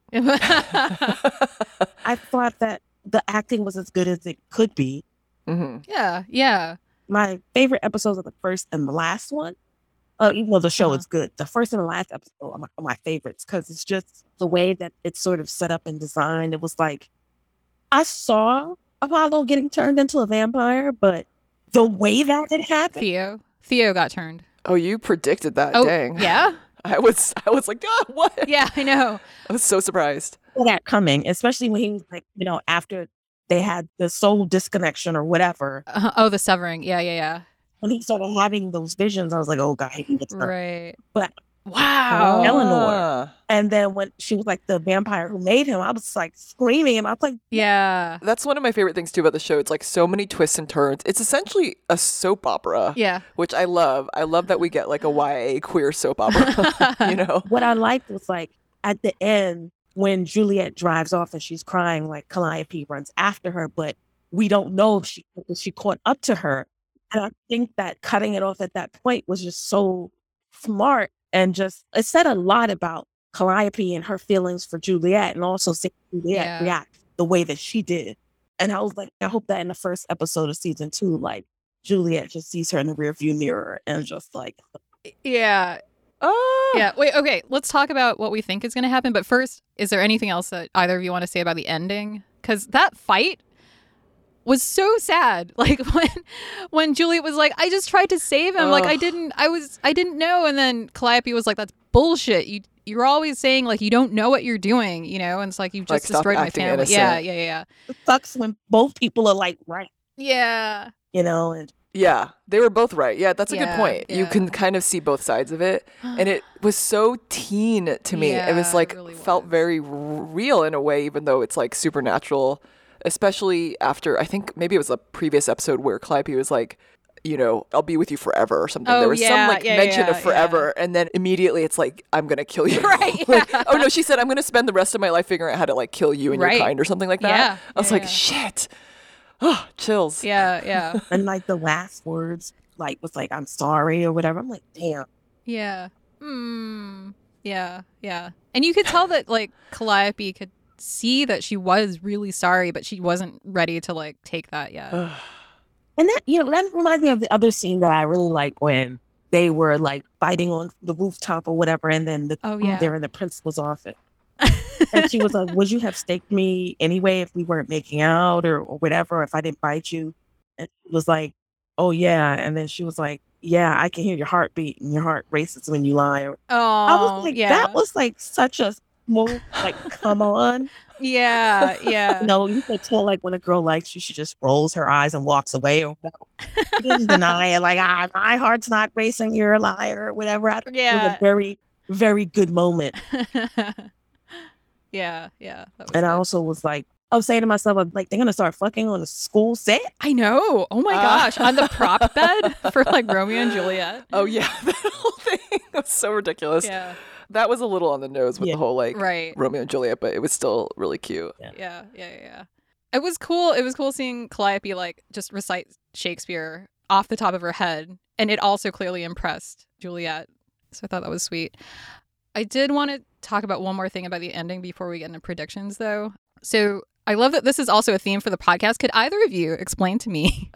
I thought that the acting was as good as it could be. hmm yeah. Yeah. My favorite episodes are the first and the last one. Uh, even though the show Uh-huh. is good, the first and the last episode are my, are my favorites because it's just the way that it's sort of set up and designed. It was like I saw Apollo getting turned into a vampire, but the way that it happened, Theo. Theo got turned. Oh, you predicted that. Oh, Dang. yeah? I was I was like, ah, what? Yeah, I know. I was so surprised. saw that coming, especially when he was like, you know, after they had the soul disconnection or whatever. Uh, oh, the severing. Yeah, yeah, yeah. When he started having those visions, I was like, oh God, he gets turned. Right. But Wow. Eleanor. Ah. And then when she was like the vampire who made him, I was like screaming, and I was like, Yeah. That's one of my favorite things too about the show. It's like so many twists and turns. It's essentially a soap opera, Yeah. which I love. I love that we get like a Y A queer soap opera, you know? what I liked was like at the end when Juliet drives off and she's crying, like Calliope runs after her, but we don't know if she if she caught up to her. And I think that cutting it off at that point was just so smart and just it said a lot about Calliope and her feelings for Juliet, and also seeing Juliet Yeah. react the way that she did. And I was like, I hope that in the first episode of season two, like Juliet just sees her in the rearview mirror and just like, Yeah. Oh, Yeah. Wait, okay. Let's talk about what we think is going to happen. But first, is there anything else that either of you want to say about the ending? Because that fight, was so sad. Like when when Juliet was like, I just tried to save him. Ugh. Like I didn't I was I didn't know. And then Calliope was like, that's bullshit. You you're always saying like you don't know what you're doing, you know, and it's like you've Like, just stop destroyed my acting family. innocent. Yeah, yeah, yeah. It sucks when both people are like right, Yeah. you know, and Yeah, they were both right. Yeah, that's a Yeah, good point. You yeah. can kind of see both sides of it. And it was so teen to me. it was Yeah, like, it really felt was. very r- real in a way, even though it's like supernatural, especially after, I think maybe it was a previous episode where Calliope was like, you know, I'll be with you forever or something. Oh, there was some yeah, like yeah, mention yeah, of forever. And then immediately it's like, I'm going to kill you. Right, Like, yeah. oh no, she said, I'm going to spend the rest of my life figuring out how to like kill you and Right. your kind or something like that. Yeah, I was yeah, like, yeah. shit. Oh, chills. Yeah, yeah. and like the last words like was like I'm sorry or whatever. I'm like, damn. Yeah. Mm. Yeah, yeah. And you could tell that like Calliope could see that she was really sorry, but she wasn't ready to like take that yet. And that, you know, that reminds me of the other scene that I really like when they were like fighting on the rooftop or whatever, and then the, Oh, yeah. they're in the principal's office. And she was like, would you have staked me anyway if we weren't making out or, or whatever, if I didn't bite you? And she was like, oh, yeah. And then she was like, yeah, I can hear your heartbeat and your heart races when you lie. Oh, I was like, yeah. that was like such a smooth, like, come on. Yeah, yeah. No, you could tell like when a girl likes you, she just rolls her eyes and walks away or no. She didn't deny it. Like, ah, my heart's not racing, you're a liar or whatever. I, It was Yeah. a very, very good moment. yeah, yeah. That was And I good. also was like, I was saying to myself, I'm like, they're gonna start fucking on the school set. I know. Oh my Uh. gosh. On the prop bed for like Romeo and Juliet. Oh yeah, that whole thing was so ridiculous. Yeah. That was a little on the nose with Yeah. the whole like Right. Romeo and Juliet, but it was still really cute. Yeah, yeah, yeah, yeah. It was cool. It was cool seeing Calliope like just recite Shakespeare off the top of her head, and it also clearly impressed Juliet. So I thought that was sweet. I did want to talk about one more thing about the ending before we get into predictions, though. So I love that this is also a theme for the podcast. Could either of you explain to me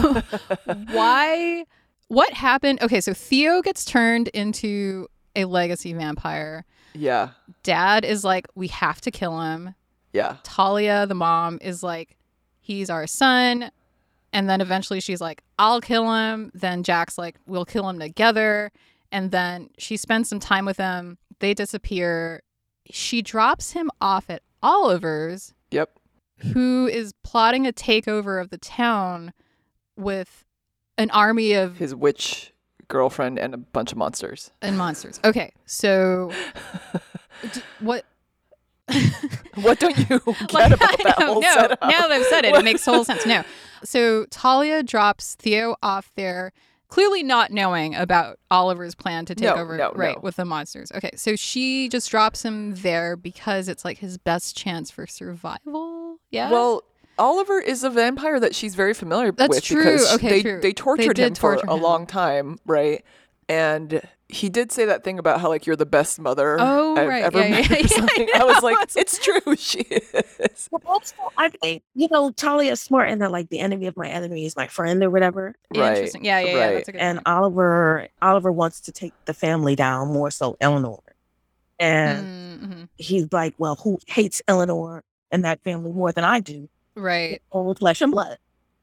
why, what happened? Okay, so Theo gets turned into a legacy vampire. Yeah, Dad is like, we have to kill him. yeah, Talia, the mom, is like, he's our son. And then eventually she's like, I'll kill him. Then Jack's like, we'll kill him together. And then she spends some time with him. They disappear. She drops him off at Oliver's, yep. who is plotting a takeover of the town with an army of His witch girlfriend and a bunch of monsters. and monsters. Okay, so d- what? What don't you get Like, about I that know, whole no, setup? now that I've said it, it makes total sense. No. So Talia drops Theo off there, clearly not knowing about Oliver's plan to take No, over no, right no. with the monsters. Okay, so she just drops him there because it's like his best chance for survival. Yeah. Well, Oliver is a vampire that she's very familiar That's with true. because Okay, they, true. they tortured did him for torture a him. long time, right? And he did say that thing about how like you're the best mother Oh, I've right. ever Yeah, met yeah, or yeah, something. yeah. I was like, it's true, she is. Well, also, I think, you know, Talia is smart in that like the enemy of my enemy is my friend or whatever. Right. Interesting. Yeah, yeah, yeah. right. That's a good And point. Oliver, Oliver wants to take the family down, more so Eleanor. And Mm-hmm. he's like, well, who hates Eleanor and that family more than I do? Right. Old flesh and blood.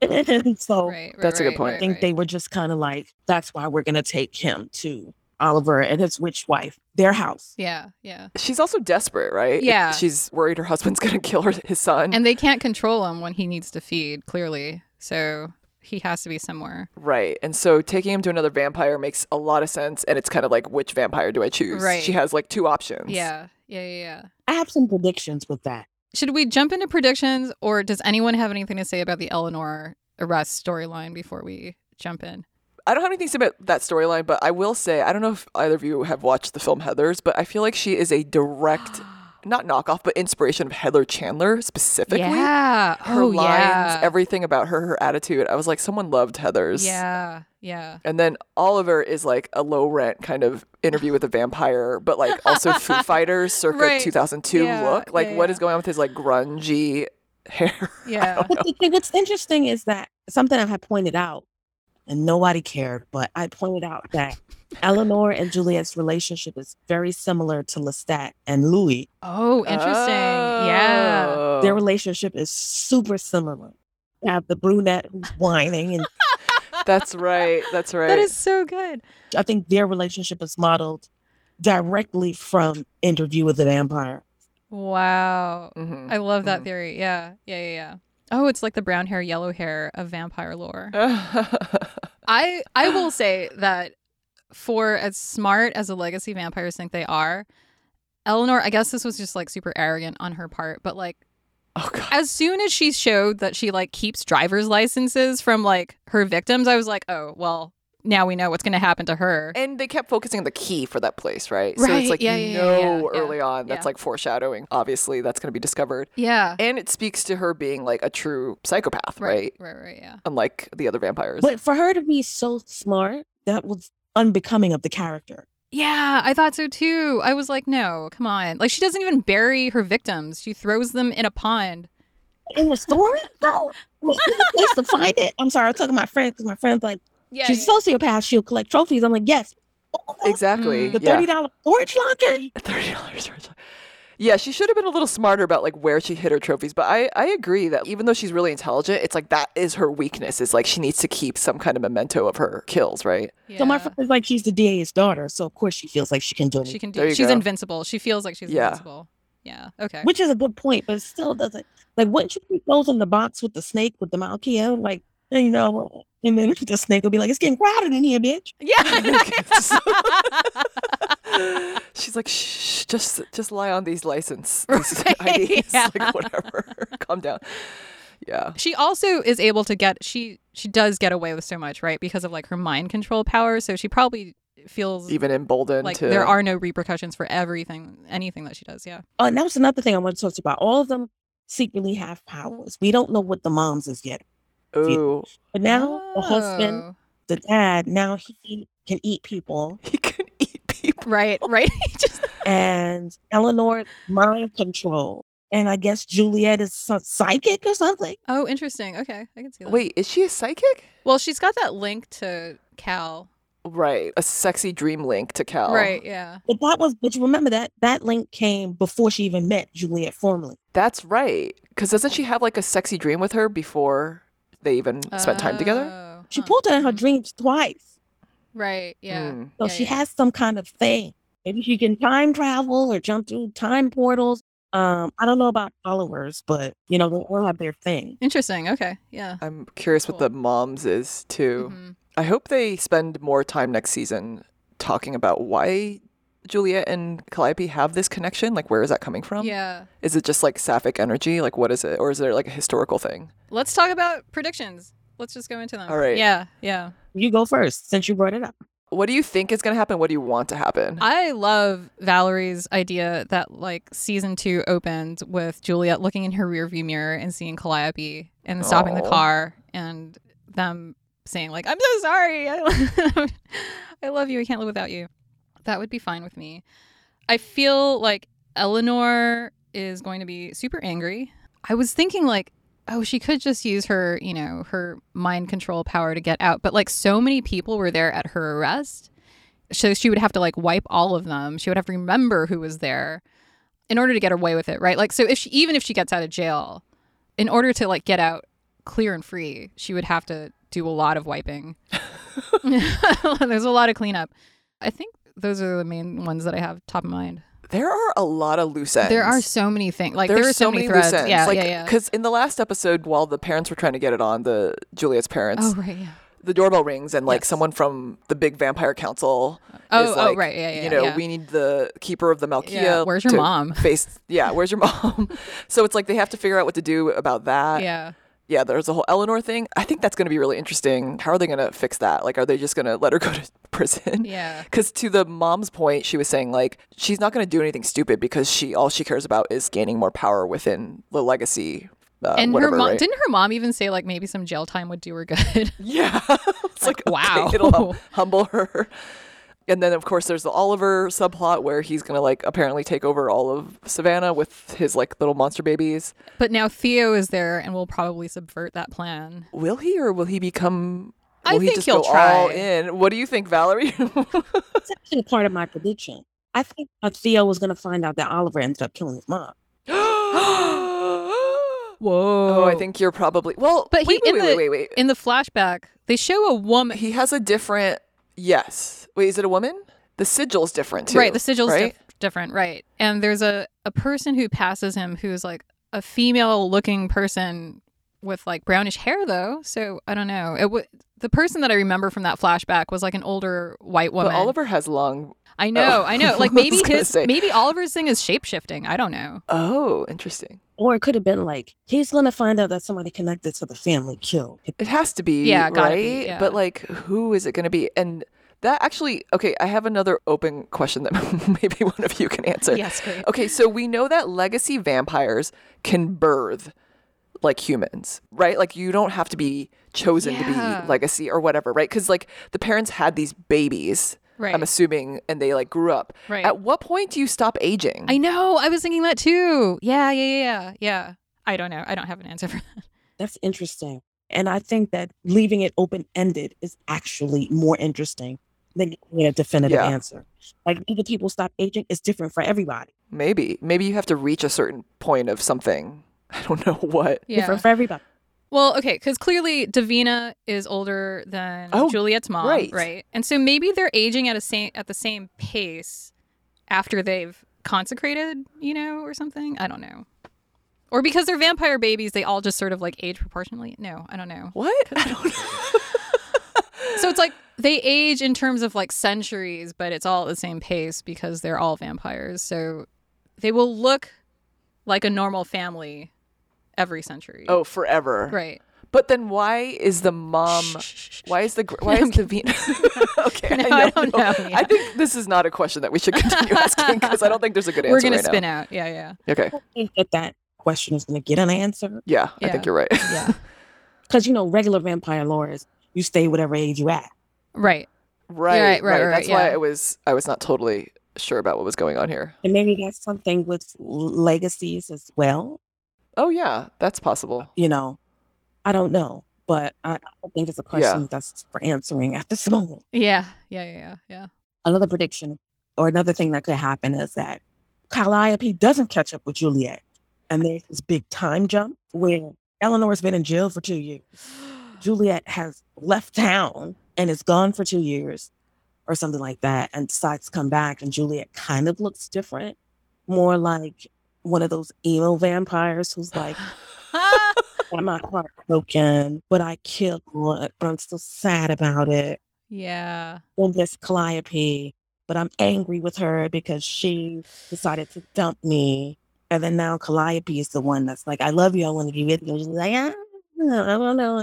And so Right. right That's a good right, point. I right, think right. they were just kind of like, that's why we're going to take him to Oliver and his witch wife, their house. Yeah, yeah. She's also desperate, right? Yeah. She's worried her husband's going to kill her, his son. And they can't control him when he needs to feed, clearly. So he has to be somewhere. Right. And so taking him to another vampire makes a lot of sense. And it's kind of like, which vampire do I choose? Right. She has like two options. Yeah, yeah, yeah, yeah. I have some predictions with that. Should we jump into predictions, or does anyone have anything to say about the Eleanor arrest storyline before we jump in? I don't have anything to say about that storyline, but I will say, I don't know if either of you have watched the film Heathers, but I feel like she is a direct, not knockoff, but inspiration of Heather Chandler specifically. Yeah. Her oh, lines, yeah. everything about her, her attitude. I was like, someone loved Heathers. Yeah, yeah. And then Oliver is like a low rent kind of interview with a vampire, but like also Foo Fighters circa Right. two thousand two Yeah, look. Like, yeah, what yeah. is going on with his like grungy hair? Yeah. But the thing that's interesting is that something I had pointed out, and nobody cared, but I pointed out that Eleanor and Juliet's relationship is very similar to Lestat and Louis. Oh, interesting. Yeah. Oh. Their relationship is super similar. have the brunette who's whining, and That's right. That's right. That is so good. I think their relationship is modeled directly from Interview with the Vampire. Wow. Mhm, I love that mhm. theory. Yeah. Yeah. Yeah. Yeah. Oh, it's like the brown hair, yellow hair of vampire lore. I I will say that for as smart as the legacy vampires think they are, Eleanor, I guess this was just like super arrogant on her part, but like Oh god. as soon as she showed that she like keeps driver's licenses from like her victims, I was like, oh, well, now we know what's going to happen to her. And they kept focusing on the key for that place, right? So Right, it's like yeah, you yeah, yeah, know yeah, early yeah, on that's yeah. like foreshadowing. Obviously, that's going to be discovered. Yeah. And it speaks to her being like a true psychopath, right? Right, right, right, yeah. Unlike the other vampires. But for her to be so smart, that was unbecoming of the character. Yeah, I thought so too. I was like, no, come on. Like, she doesn't even bury her victims. She throws them in a pond. In the story, no. Place to find it. I'm sorry, I was talking to my friend because my friend's like, Yeah. she's a sociopath. She'll collect trophies. I'm like, yes. Exactly. Mm. The yeah. thirty dollar storage locker. thirty dollars. Yeah, she should have been a little smarter about like where she hid her trophies. But I, I agree that even though she's really intelligent, it's like that is her weakness. Is like she needs to keep some kind of memento of her kills, right? So my Yeah. friend is like, she's the D A's daughter, so of course she feels like she can do it. She can There do you She's go. invincible. She feels like she's Yeah. invincible. Yeah. Okay. Which is a good point, but it still doesn't. Like, wouldn't you keep those in the box with the snake with the Malkia? Like, you know, and then the snake will be like, it's getting crowded in here, bitch. Yeah. She's like, shh, just just lie on these license, these Right, I Ds, yeah. like whatever. Calm down. Yeah. She also is able to get she she does get away with so much, right? Because of like her mind control power. So she probably feels Even emboldened like to there are no repercussions for everything, anything that she does. Yeah. Oh, and that was another thing I want to talk about. All of them secretly have powers. We don't know what the mom's is yet. Ooh. But now the husband, Oh. the dad, now he can eat people. He can eat people. Right, right. Just And Eleanor, mind control. And I guess Juliet is some psychic or something. oh, interesting. Okay, I can see that. Wait, is she a psychic? Well, she's got that link to Cal. Right. A sexy dream link to Cal. Right. Yeah. But that was, but you remember that that link came before she even met Juliet formally. That's right. Because doesn't she have like a sexy dream with her before they even spent time together? Oh, She huh. pulled it in her Mhm. dreams twice. Right. Yeah. Mm. So Yeah, she yeah. has some kind of thing. Maybe she can time travel or jump through time portals. Um, I don't know about followers, but you know, they all have their thing. Interesting. Okay. Yeah. I'm curious what Cool. the mom's is too. Mhm. I hope they spend more time next season talking about why Juliet and Calliope have this connection. Like, where is that coming from? Yeah. Is it just like sapphic energy? Like, what is it? Or is there like a historical thing? Let's talk about predictions. Let's just go into them. All right. Yeah. Yeah. You go first since you brought it up. What do you think is going to happen? What do you want to happen? I love Valerie's idea that like season two opened with Juliet looking in her rearview mirror and seeing Calliope and stopping the Aw. car and them saying like, "I'm so sorry. I, I love you. I can't live without you." That would be fine with me. I feel like Eleanor is going to be super angry. I was thinking like, oh, she could just use her, you know, her mind control power to get out. But like so many people were there at her arrest. So she would have to like wipe all of them. She would have to remember who was there in order to get away with it, right? Like, so if she, even if she gets out of jail, in order to like get out clear and free, she would have to do a lot of wiping. There's a lot of cleanup. I think those are the main ones that I have top of mind. There are a lot of loose ends. There are so many things. Like There's there are so, many threads. loose ends. Yeah, like, yeah, yeah. Because in the last episode, while the parents were trying to get it on, the Juliet's parents, Oh right, yeah. the doorbell rings and like Yes. someone from the big vampire council Oh, is oh, like, right, yeah, yeah, you know, yeah. we need the keeper of the Malkia. Yeah, where's your to mom? Face, yeah, where's your mom? So it's like they have to figure out what to do about that. Yeah. Yeah, there's a whole Eleanor thing. I think that's going to be really interesting. How are they going to fix that? Like, are they just going to let her go to prison? Yeah. Because to the mom's point, she was saying like she's not going to do anything stupid because she all she cares about is gaining more power within the legacy. Uh, And whatever, her mom right? didn't her mom even say like maybe some jail time would do her good? Yeah, it's like, Like, okay, wow. it'll hum- humble her. And then of course there's the Oliver subplot where he's gonna like apparently take over all of Savannah with his like little monster babies. But now Theo is there and will probably subvert that plan. Will he or will he become? I Will he think just he'll go all try. in? What do you think, Valerie? It's actually part of my prediction. I think uh, Theo was going to find out that Oliver ended up killing his mom. Whoa. Oh, I think you're probably well. But wait, he wait, in wait, the wait, wait, wait. in the flashback, they show a woman. He has a different. Yes. Wait, is it a woman? The sigil's different too. Right, the sigil's right? dif- different, right. And there's a, a person who passes him who's like a female looking person with like brownish hair though. So I don't know. It w- the person that I remember from that flashback was like an older white woman. But Oliver has long. I know, Oh. I know. Like I maybe was gonna his say. maybe Oliver's thing is shape shifting. I don't know. Oh, interesting. Or it could have been like, he's going to find out that somebody connected to the family killed. It has to be, Yeah, gotta right? be, yeah. But like, who is it going to be? And that actually, okay, I have another open question that maybe one of you can answer. Yes, great. Okay, so we know that legacy vampires can birth like humans, right? Like you don't have to be chosen to Yeah. be legacy or whatever, right? Because like the parents had these babies, Right. I'm assuming, and they like grew up. Right. At what point do you stop aging? I know. I was thinking that too. Yeah, yeah, yeah, yeah. Yeah. I don't know. I don't have an answer for that. That's interesting. And I think that leaving it open ended is actually more interesting than giving a definitive Yeah. answer. Like, do the people stop aging? It's different for everybody. Maybe. Maybe you have to reach a certain point of something. I don't know what. Yeah. Different for everybody. Well, okay, because clearly Davina is older than Oh, Juliet's mom, right. right? And so maybe they're aging at a same at the same pace after they've consecrated, you know, or something. I don't know. Or because they're vampire babies, they all just sort of like age proportionally. No, I don't know. What? I don't know. So it's like they age in terms of like centuries, but it's all at the same pace because they're all vampires. So they will look like a normal family every century. Oh, forever. right. But then why is the mom? Why is the gr- why is Davina? Okay, No, I, know, I don't no. know, yeah. I think this is not a question that we should continue asking because I don't think there's a good answer. We're gonna right spin now. out. Yeah, yeah, Okay. I don't think that that question is going to get an answer. Yeah, I Yeah. think you're right. yeah. Because, you know, regular vampire lore is you stay whatever age you at. Right. right, right, right, right, That's why yeah. I was I was not totally sure about what was going on here. And maybe that's something with legacies as well. Oh yeah, that's possible. You know, I don't know. But I I don't think it's a question that's for answering at this moment. Yeah. Yeah. Yeah. Yeah. Yeah. Another prediction or another thing that could happen is that Calliope doesn't catch up with Juliet. And there's this big time jump where Eleanor's been in jail for two years. Juliet has left town and is gone for two years or something like that and decides to come back. And Juliet kind of looks different, more like one of those emo vampires who's like, I'm not heartbroken, but I killed one, but I'm still sad about it. Yeah. Or this Calliope, but I'm angry with her because she decided to dump me. And then now Calliope is the one that's like, I love you, I want to be with you. She's like, ah, I don't know.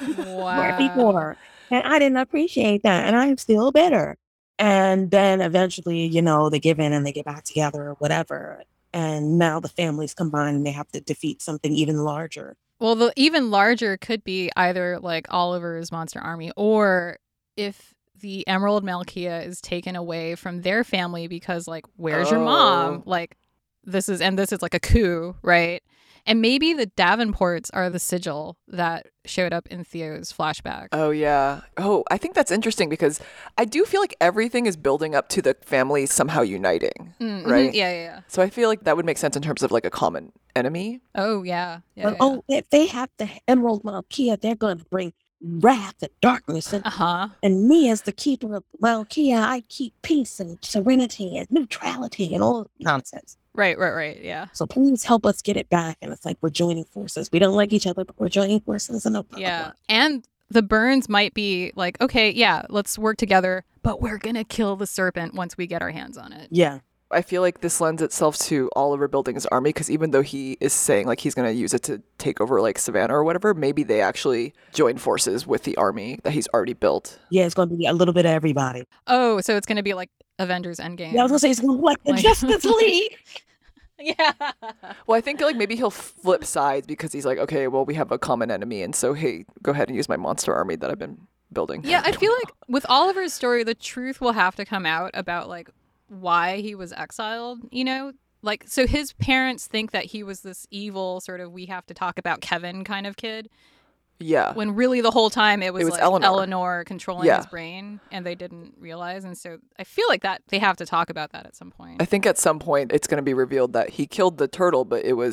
Wow. Before. And I didn't appreciate that. And I'm still bitter. And then eventually, you know, they give in and they get back together or whatever. And now the families combine and they have to defeat something even larger. Well, the even larger could be either like Oliver's monster army, or if the Emerald Malkia is taken away from their family because, like, where's your mom? Oh. Like, this is and this is like a coup, right? And maybe the Davenports are the sigil that showed up in Theo's flashback. Oh yeah. Oh, I think that's interesting because I do feel like everything is building up to the family somehow uniting, Mhm. right? Yeah, yeah, yeah. So I feel like that would make sense in terms of like a common enemy. Oh, yeah. Yeah. But, yeah. oh, if they have the Emerald Malkia, they're going to bring wrath and darkness. And, Uh huh. and me as the keeper of Malkia, I keep peace and serenity and neutrality and all nonsense. Right, right, right. Yeah. So please help us get it back. And it's like we're joining forces. We don't like each other, but we're joining forces. And no blah, blah, Yeah. blah. And the Burns might be like, okay, yeah, let's work together, but we're going to kill the serpent once we get our hands on it. Yeah. I feel like this lends itself to Oliver building his army because even though he is saying like he's going to use it to take over like Savannah or whatever, maybe they actually join forces with the army that he's already built. Yeah, it's going to be a little bit of everybody. Oh, so it's going to be like Avengers Endgame. Yeah, I was going to say it's going to be like the Like- Justice League. Yeah. Well, I think like maybe he'll flip sides because he's like, okay, well, we have a common enemy. And so, hey, go ahead and use my monster army that I've been building. Yeah, I don't feel know. like with Oliver's story, the truth will have to come out about like why he was exiled, you know? Like, so his parents think that he was this evil sort of we have to talk about Kevin kind of kid, Yeah. when really the whole time it was, It was like Eleanor. Eleanor controlling Yeah. his brain and they didn't realize. And so I feel like that they have to talk about that at some point. I think at some point it's going to be revealed that he killed the turtle, but it was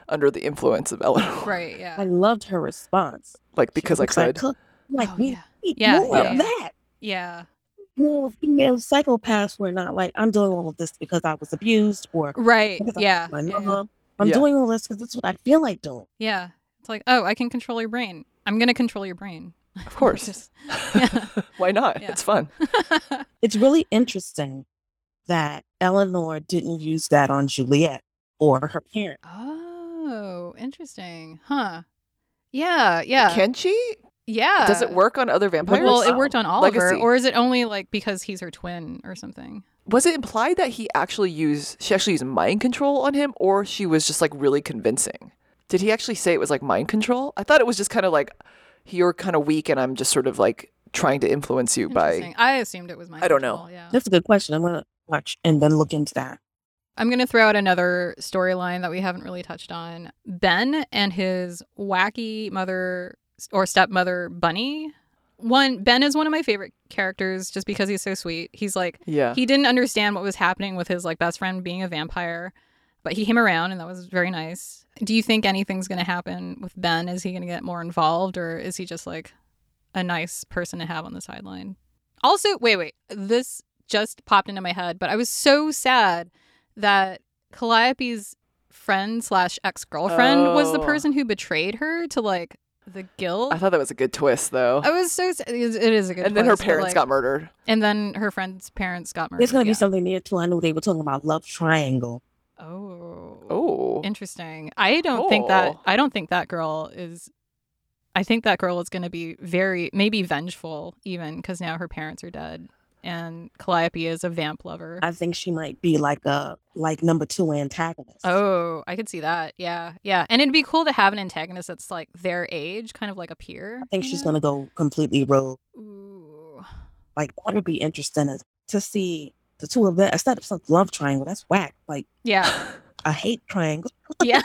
under the influence of Eleanor. Right. Yeah. I loved her response. Like, because I Because I could. could. Like, Oh, we yeah. need Yeah, more yeah, of yeah. that. Yeah. More female psychopaths were not like, I'm doing all of this because I was abused or Right. because I Yeah. lost my Yeah. mother. I'm Yeah. doing all this because it's what I feel like doing. Yeah. It's like, oh, I can control your brain. I'm gonna control your brain. Of course. Just- yeah. Why not? Yeah. It's fun. It's really interesting that Eleanor didn't use that on Juliet or her parent. Oh, interesting. Huh. Yeah. Yeah. Can she? yeah. Does it work on other vampires? Well, it worked on Oliver, Legacy. or is it only like because he's her twin or something? Was it implied that he actually used, she actually used mind control on him, or she was just like really convincing? Did he actually say it was like mind control? I thought it was just kind of like, you're kind of weak and I'm just sort of like trying to influence you by. Interesting. I assumed it was my. I don't know. Yeah. That's a good question. I'm going to watch and then look into that. I'm going to throw out another storyline that we haven't really touched on. Ben and his wacky mother or stepmother, Bunny. One, Ben is one of my favorite characters just because he's so sweet. He's like, Yeah. he didn't understand what was happening with his like best friend being a vampire, but he came around and that was very nice. Do you think anything's going to happen with Ben? Is he going to get more involved, or is he just like a nice person to have on the sideline? Also, wait, wait, this just popped into my head, but I was so sad that Calliope's friend slash ex-girlfriend was the Oh. person who betrayed her to like the guild. I thought that was a good twist, though. I was so sad. It is it is a good and then her twist, but, parents like- got murdered. and then her friend's parents got murdered. There's going to yeah. be something near too. I knew they were talking about love triangle. Oh. Oh. Interesting. I don't think that Oh. I don't think that girl is I think that girl is going to be very maybe vengeful even because now her parents are dead and Calliope is a vamp lover. I think she might be like a like number two antagonist. Oh, I could see that. Yeah. Yeah. And it'd be cool to have an antagonist that's like their age, kind of like a peer. I think she's going to go completely rogue. Ooh. Like, that would be interesting to, to see the two of them instead of some love triangle. That's whack. Like, Yeah. a hate triangle. Yeah.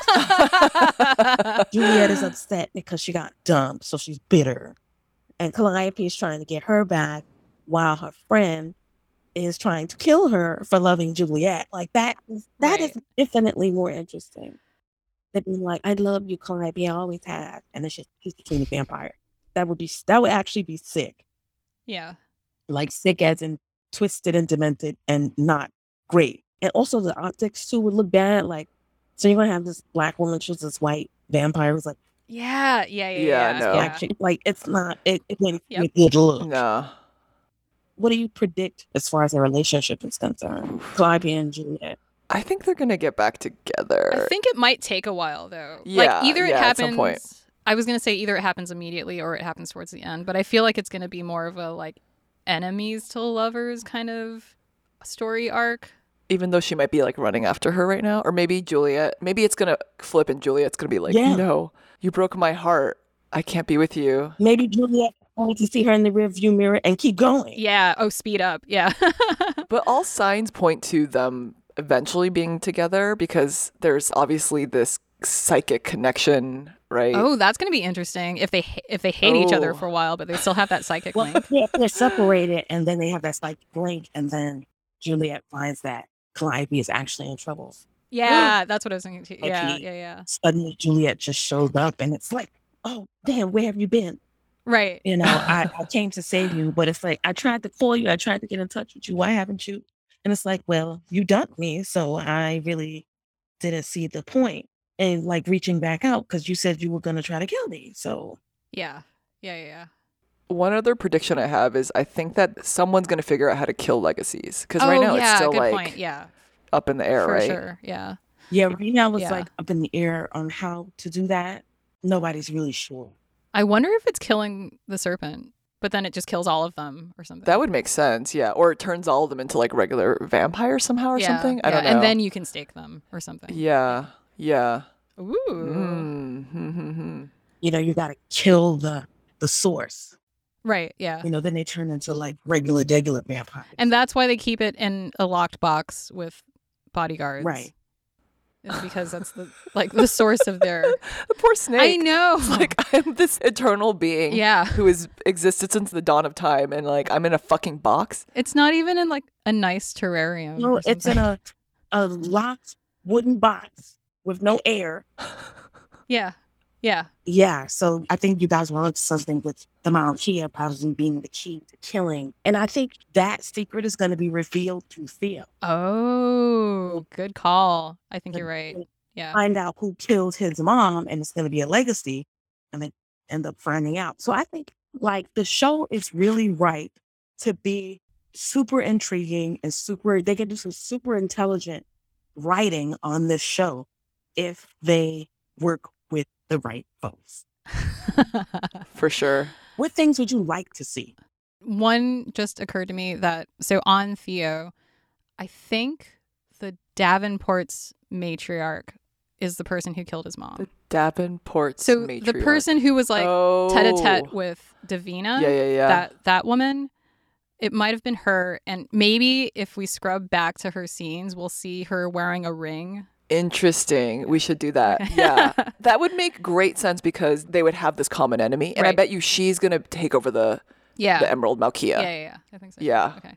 Juliet is upset because she got dumped, so she's bitter. And Calliope is trying to get her back while her friend is trying to kill her for loving Juliet. Like, that is that Right. is infinitely more interesting than being like, I love you, Calliope, I always have. And then she's, she's between the vampire. That would be that would actually be sick. Yeah. Like, sick as in twisted and demented and not great. And also the optics too would look bad. Like, so you're gonna have this black woman choose this white vampire who's like, Yeah. Yeah. Yeah. Yeah, Yeah. no. yeah. actually, like, it's not it, it wouldn't Yep. be a good look. No. What do you predict as far as their relationship is concerned? Calliope and Juliet. I think they're going to get back together. I think it might take a while though. Yeah, like either it yeah, at happens some point. I was gonna say either it happens immediately or it happens towards the end, but I feel like it's gonna be more of a like enemies to lovers kind of story arc. Even though she might be like running after her right now. Or maybe Juliet, maybe it's going to flip and Juliet's going to be like, Yeah. no, you broke my heart. I can't be with you. Maybe Juliet only to see her in the rearview mirror and keep going. Yeah. Oh, speed up. Yeah. But all signs point to them eventually being together because there's obviously this psychic connection, right? Oh, that's gonna be interesting if they ha- if they hate each other Oh. for a while, but they still have that psychic Well, link. they're, they're separated and then they have that like link, and then Juliet finds that Calliope is actually in trouble. Yeah, that's what I was thinking too. Like Yeah, he- yeah, yeah. Suddenly Juliet just shows up and it's like, oh damn, where have you been? Right. You know, I, I came to save you, but it's like I tried to call you, I tried to get in touch with you. Why haven't you? And it's like, well, you dumped me, so I really didn't see the point in like reaching back out because you said you were gonna try to kill me. So Yeah. Yeah, yeah, yeah. One other prediction I have is I think that someone's going to figure out how to kill legacies because oh, right now yeah, it's still good like point. Yeah, up in the air, for right? sure. Yeah. yeah, right now it's Yeah. like up in the air on how to do that. Nobody's really sure. I wonder if it's killing the serpent, but then it just kills all of them or something. That would make sense, yeah. Or it turns all of them into like regular vampires somehow or yeah, something. I yeah, don't know. And then you can stake them or something. yeah, yeah. Ooh. Mm, hmm, hmm, hmm. You know, you gotta kill the the source. Right. Yeah. You know, then they turn into like regular, regular vampires. And that's why they keep it in a locked box with bodyguards. Right. Is because that's the like the source of their. The poor snake. I know. It's like I'm this eternal being Yeah. who has existed since the dawn of time, and like I'm in a fucking box. It's not even in like a nice terrarium. No, or it's in something. a a locked wooden box with no air. Yeah. Yeah. Yeah. So I think you guys were onto something with the Maokia probably being the key to killing. And I think that secret is going to be revealed through Theo. Oh, good call. I think you're right. Yeah. Find out who killed his mom, and it's going to be a legacy, and then end up finding out. So I think like the show is really right to be super intriguing and super, they can do some super intelligent writing on this show if they work with the right folks. For sure. What things would you like to see? One just occurred to me that, so on Theo, I think the Davenport's matriarch is the person who killed his mom. The Davenport's so matriarch. the person who was like oh. tete-a-tete with Davina, yeah, yeah, yeah. that, that woman, it might have been her. And maybe if we scrub back to her scenes, we'll see her wearing a ring. Interesting. We should do that. Yeah. That would make great sense because they would have this common enemy. And Right. I bet you she's going to take over the, Yeah. the Emerald Malkia. Yeah, yeah, yeah. I think so. Yeah. Okay.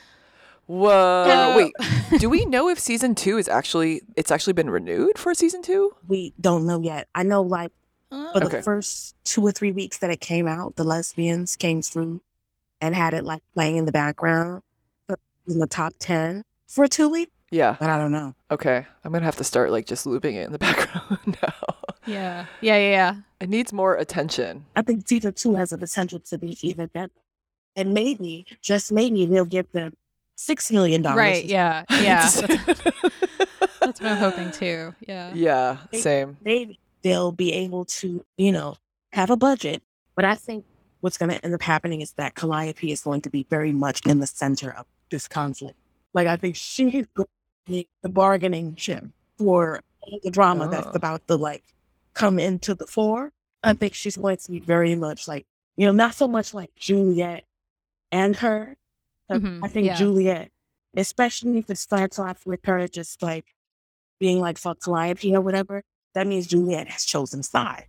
Whoa. Wait, do we know if season two is actually, it's actually been renewed for season two? We don't know yet. I know like Uh, for Okay. the first two or three weeks that it came out, the lesbians came through and had it like playing in the background but in the top ten for two weeks. Yeah. But I don't know. Okay. I'm going to have to start like just looping it in the background now. yeah. Yeah, yeah, yeah. It needs more attention. I think season two has the potential to be even better. And maybe, just maybe, they'll give them six million dollars. Right, yeah. Yeah. That's, that's what I'm hoping too. Yeah. Yeah, same. Maybe they'll be able to, you know, have a budget. But I think what's going to end up happening is that Calliope is going to be very much in the center of this conflict. Like, I think she's going to be the bargaining chip for all the drama Oh. that's about to, like, come into the fore. I think she's going to be very much like, you know, not so much like Juliet and her. But Mhm, I think yeah. Juliet, especially if it starts off with her just like being like fuck Calliope or whatever, that means Juliet has chosen side.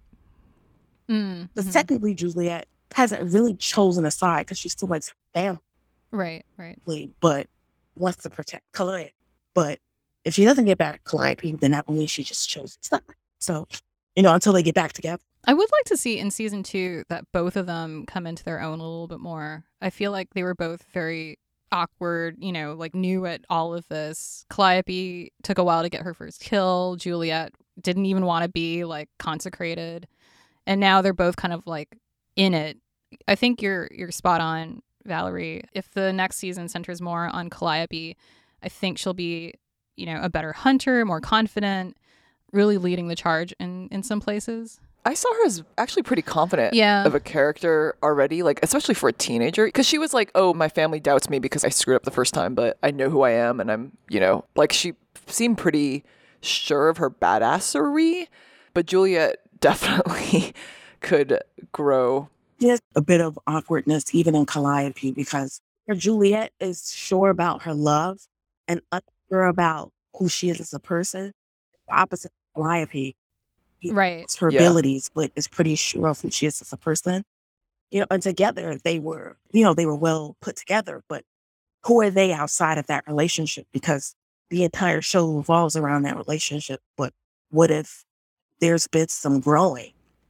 Mm, But mhm. technically, Juliet hasn't really chosen a side because she's still like family, Right, right. but wants to protect Calliope. But if she doesn't get back Calliope, then that means she just chose a side. So, you know, until they get back together. I would like to see in season two that both of them come into their own a little bit more. I feel like they were both very awkward, you know, like new at all of this. Calliope took a while to get her first kill. Juliet didn't even want to be like consecrated. And now they're both kind of like in it. I think you're you're spot on, Valerie. If the next season centers more on Calliope, I think she'll be, you know, a better hunter, more confident, really leading the charge in, in some places. I saw her as actually pretty confident Yeah. of a character already, like especially for a teenager. Because she was like, oh, my family doubts me because I screwed up the first time, but I know who I am. And I'm, you know, like she seemed pretty sure of her badassery. But Juliet definitely could grow. There's a bit of awkwardness even in Calliope because her Juliet is sure about her love and unsure about who she is as a person. The opposite of Calliope. Right. It's her Yeah. abilities, but is pretty sure of who she is as a person. You know, and together they were, you know, they were well put together, but who are they outside of that relationship? Because the entire show revolves around that relationship. But what if there's been some growing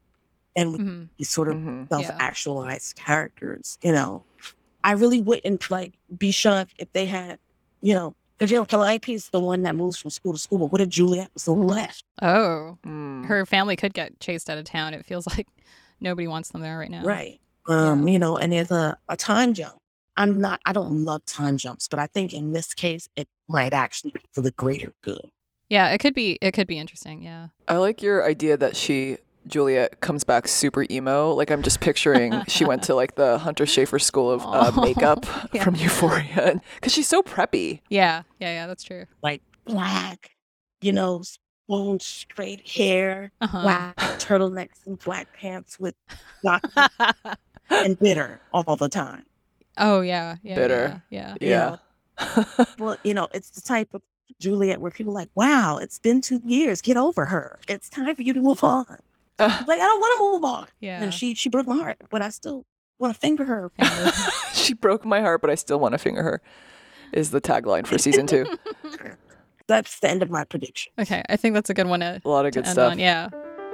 and hmm these sort of Mhm. self-actualized characters, you know? I really wouldn't like be shocked if they had, you know, because you know, Calliope is the one that moves from school to school, but what if Juliet was the one left? Oh, Mm. her family could get chased out of town. It feels like nobody wants them there right now. Right. Um, you know, and there's a, a time jump. I'm not, I don't love time jumps, but I think in this case, it might actually be for the greater good. Yeah, it could be. It could be interesting. Yeah. I like your idea that she, Juliet, comes back super emo. Like I'm just picturing she went to like the Hunter Schafer School of uh, Aw. makeup Yeah. from Euphoria. Because she's so preppy. Yeah. Yeah. Yeah. That's true. Like black, you know, bone straight hair, Uh-huh. black turtlenecks and black pants with black and bitter all the time. oh yeah. Yeah. Bitter. Yeah. Yeah. Well, you know, it's the type of Juliet where people are like, wow, it's been two years. Get over her. It's time for you to move on. Uh, Like, I don't want to move on. Yeah. And she she broke my heart, but I still want to finger her. Yeah. she broke my heart, but I still want to finger her, is the tagline for season two. That's the end of my prediction. Okay, I think that's a good one to, A lot of to good end stuff. on. Yeah.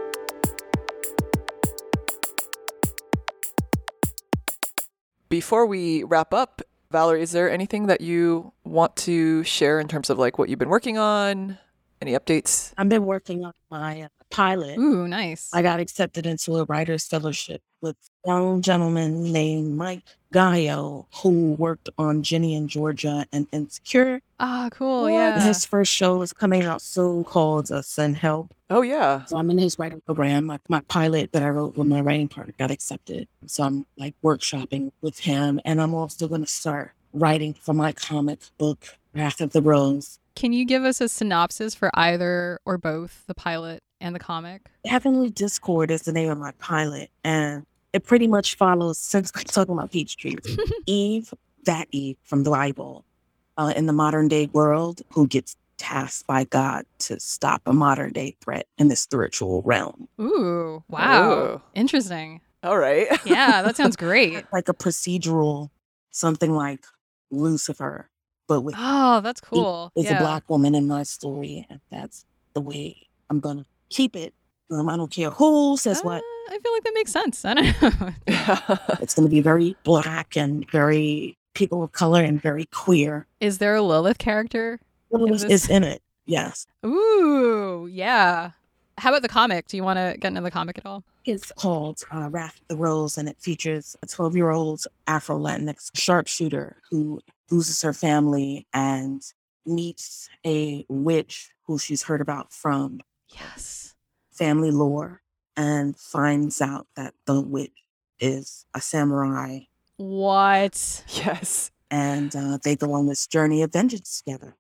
Before we wrap up, Valerie, is there anything that you want to share in terms of like what you've been working on? Any updates? I've been working on my uh, pilot. Ooh, nice. I got accepted into a writer's fellowship with a young gentleman named Mike Gaio, who worked on Ginny and Georgia and Insecure. Ah, cool. What? Yeah. His first show is coming out soon called uh, Send Help. Oh, yeah. So I'm in his writing program. My, my pilot that I wrote with my writing partner got accepted. So I'm like workshopping with him. And I'm also going to start writing for my comic book, Wrath of the Rose. Can you give us a synopsis for either or both the pilot and the comic? Heavenly Discord is the name of my pilot. And it pretty much follows, since we're talking about peach trees, Eve, that Eve from the Bible, uh, in the modern day world, who gets tasked by God to stop a modern day threat in the spiritual realm. Ooh, wow. Ooh. Interesting. All right. Yeah, that sounds great. Like a procedural, something like Lucifer, but with Oh, that's cool. There's yeah. a black woman in my story, and that's the way I'm gonna keep it. Um, I don't care who says Uh, what. I feel like that makes sense. I don't know. It's gonna be very black and very people of color and very queer. Is there a Lilith character? Lilith this- is in it. Yes, Ooh, yeah. How about the comic? Do you want to get into the comic at all? it's called uh, Wrath of the Rose, and it features a twelve-year-old Afro-Latinx sharpshooter who loses her family and meets a witch who she's heard about from Yes. family lore and finds out that the witch is a samurai, What? Yes. and uh, they go on this journey of vengeance together.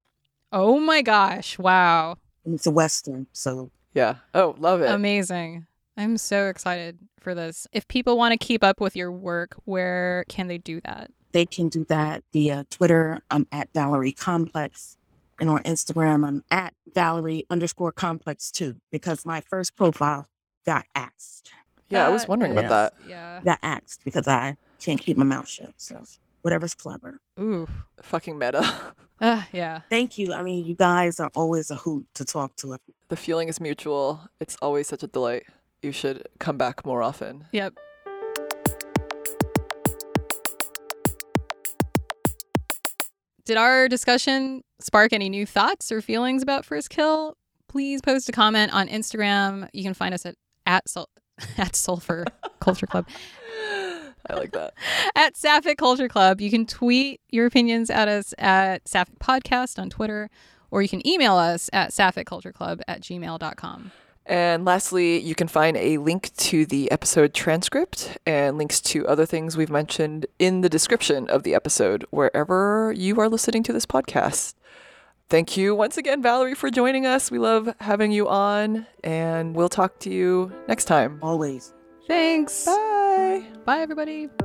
Oh my gosh. Wow. And it's a Western, so Yeah. Oh, love it. Amazing. I'm so excited for this. If people want to keep up with your work, where can they do that? they can do that via Twitter. I'm at Valerie Complex. And on Instagram, I'm at Valerie underscore complex too, because my first profile got axed. yeah, I was That wondering about is- that. Yeah. Got axed because I can't keep my mouth shut. So whatever's clever. Ooh. Fucking meta. Uh, yeah. Thank you. I mean, you guys are always a hoot to talk to. The feeling is mutual. It's always such a delight. You should come back more often. Yep. Did our discussion spark any new thoughts or feelings about First Kill? Please post a comment on Instagram. You can find us at at, Sul- at Sulfur Culture Club. I like that. At Sapphic Culture Club. You can tweet your opinions at us at Sapphic Podcast on Twitter, or you can email us at sapphiccultureclub at gmail dot com. And lastly, you can find a link to the episode transcript and links to other things we've mentioned in the description of the episode, wherever you are listening to this podcast. Thank you once again, Valerie, for joining us. We love having you on, and we'll talk to you next time. Always. Thanks. Bye. Bye, everybody.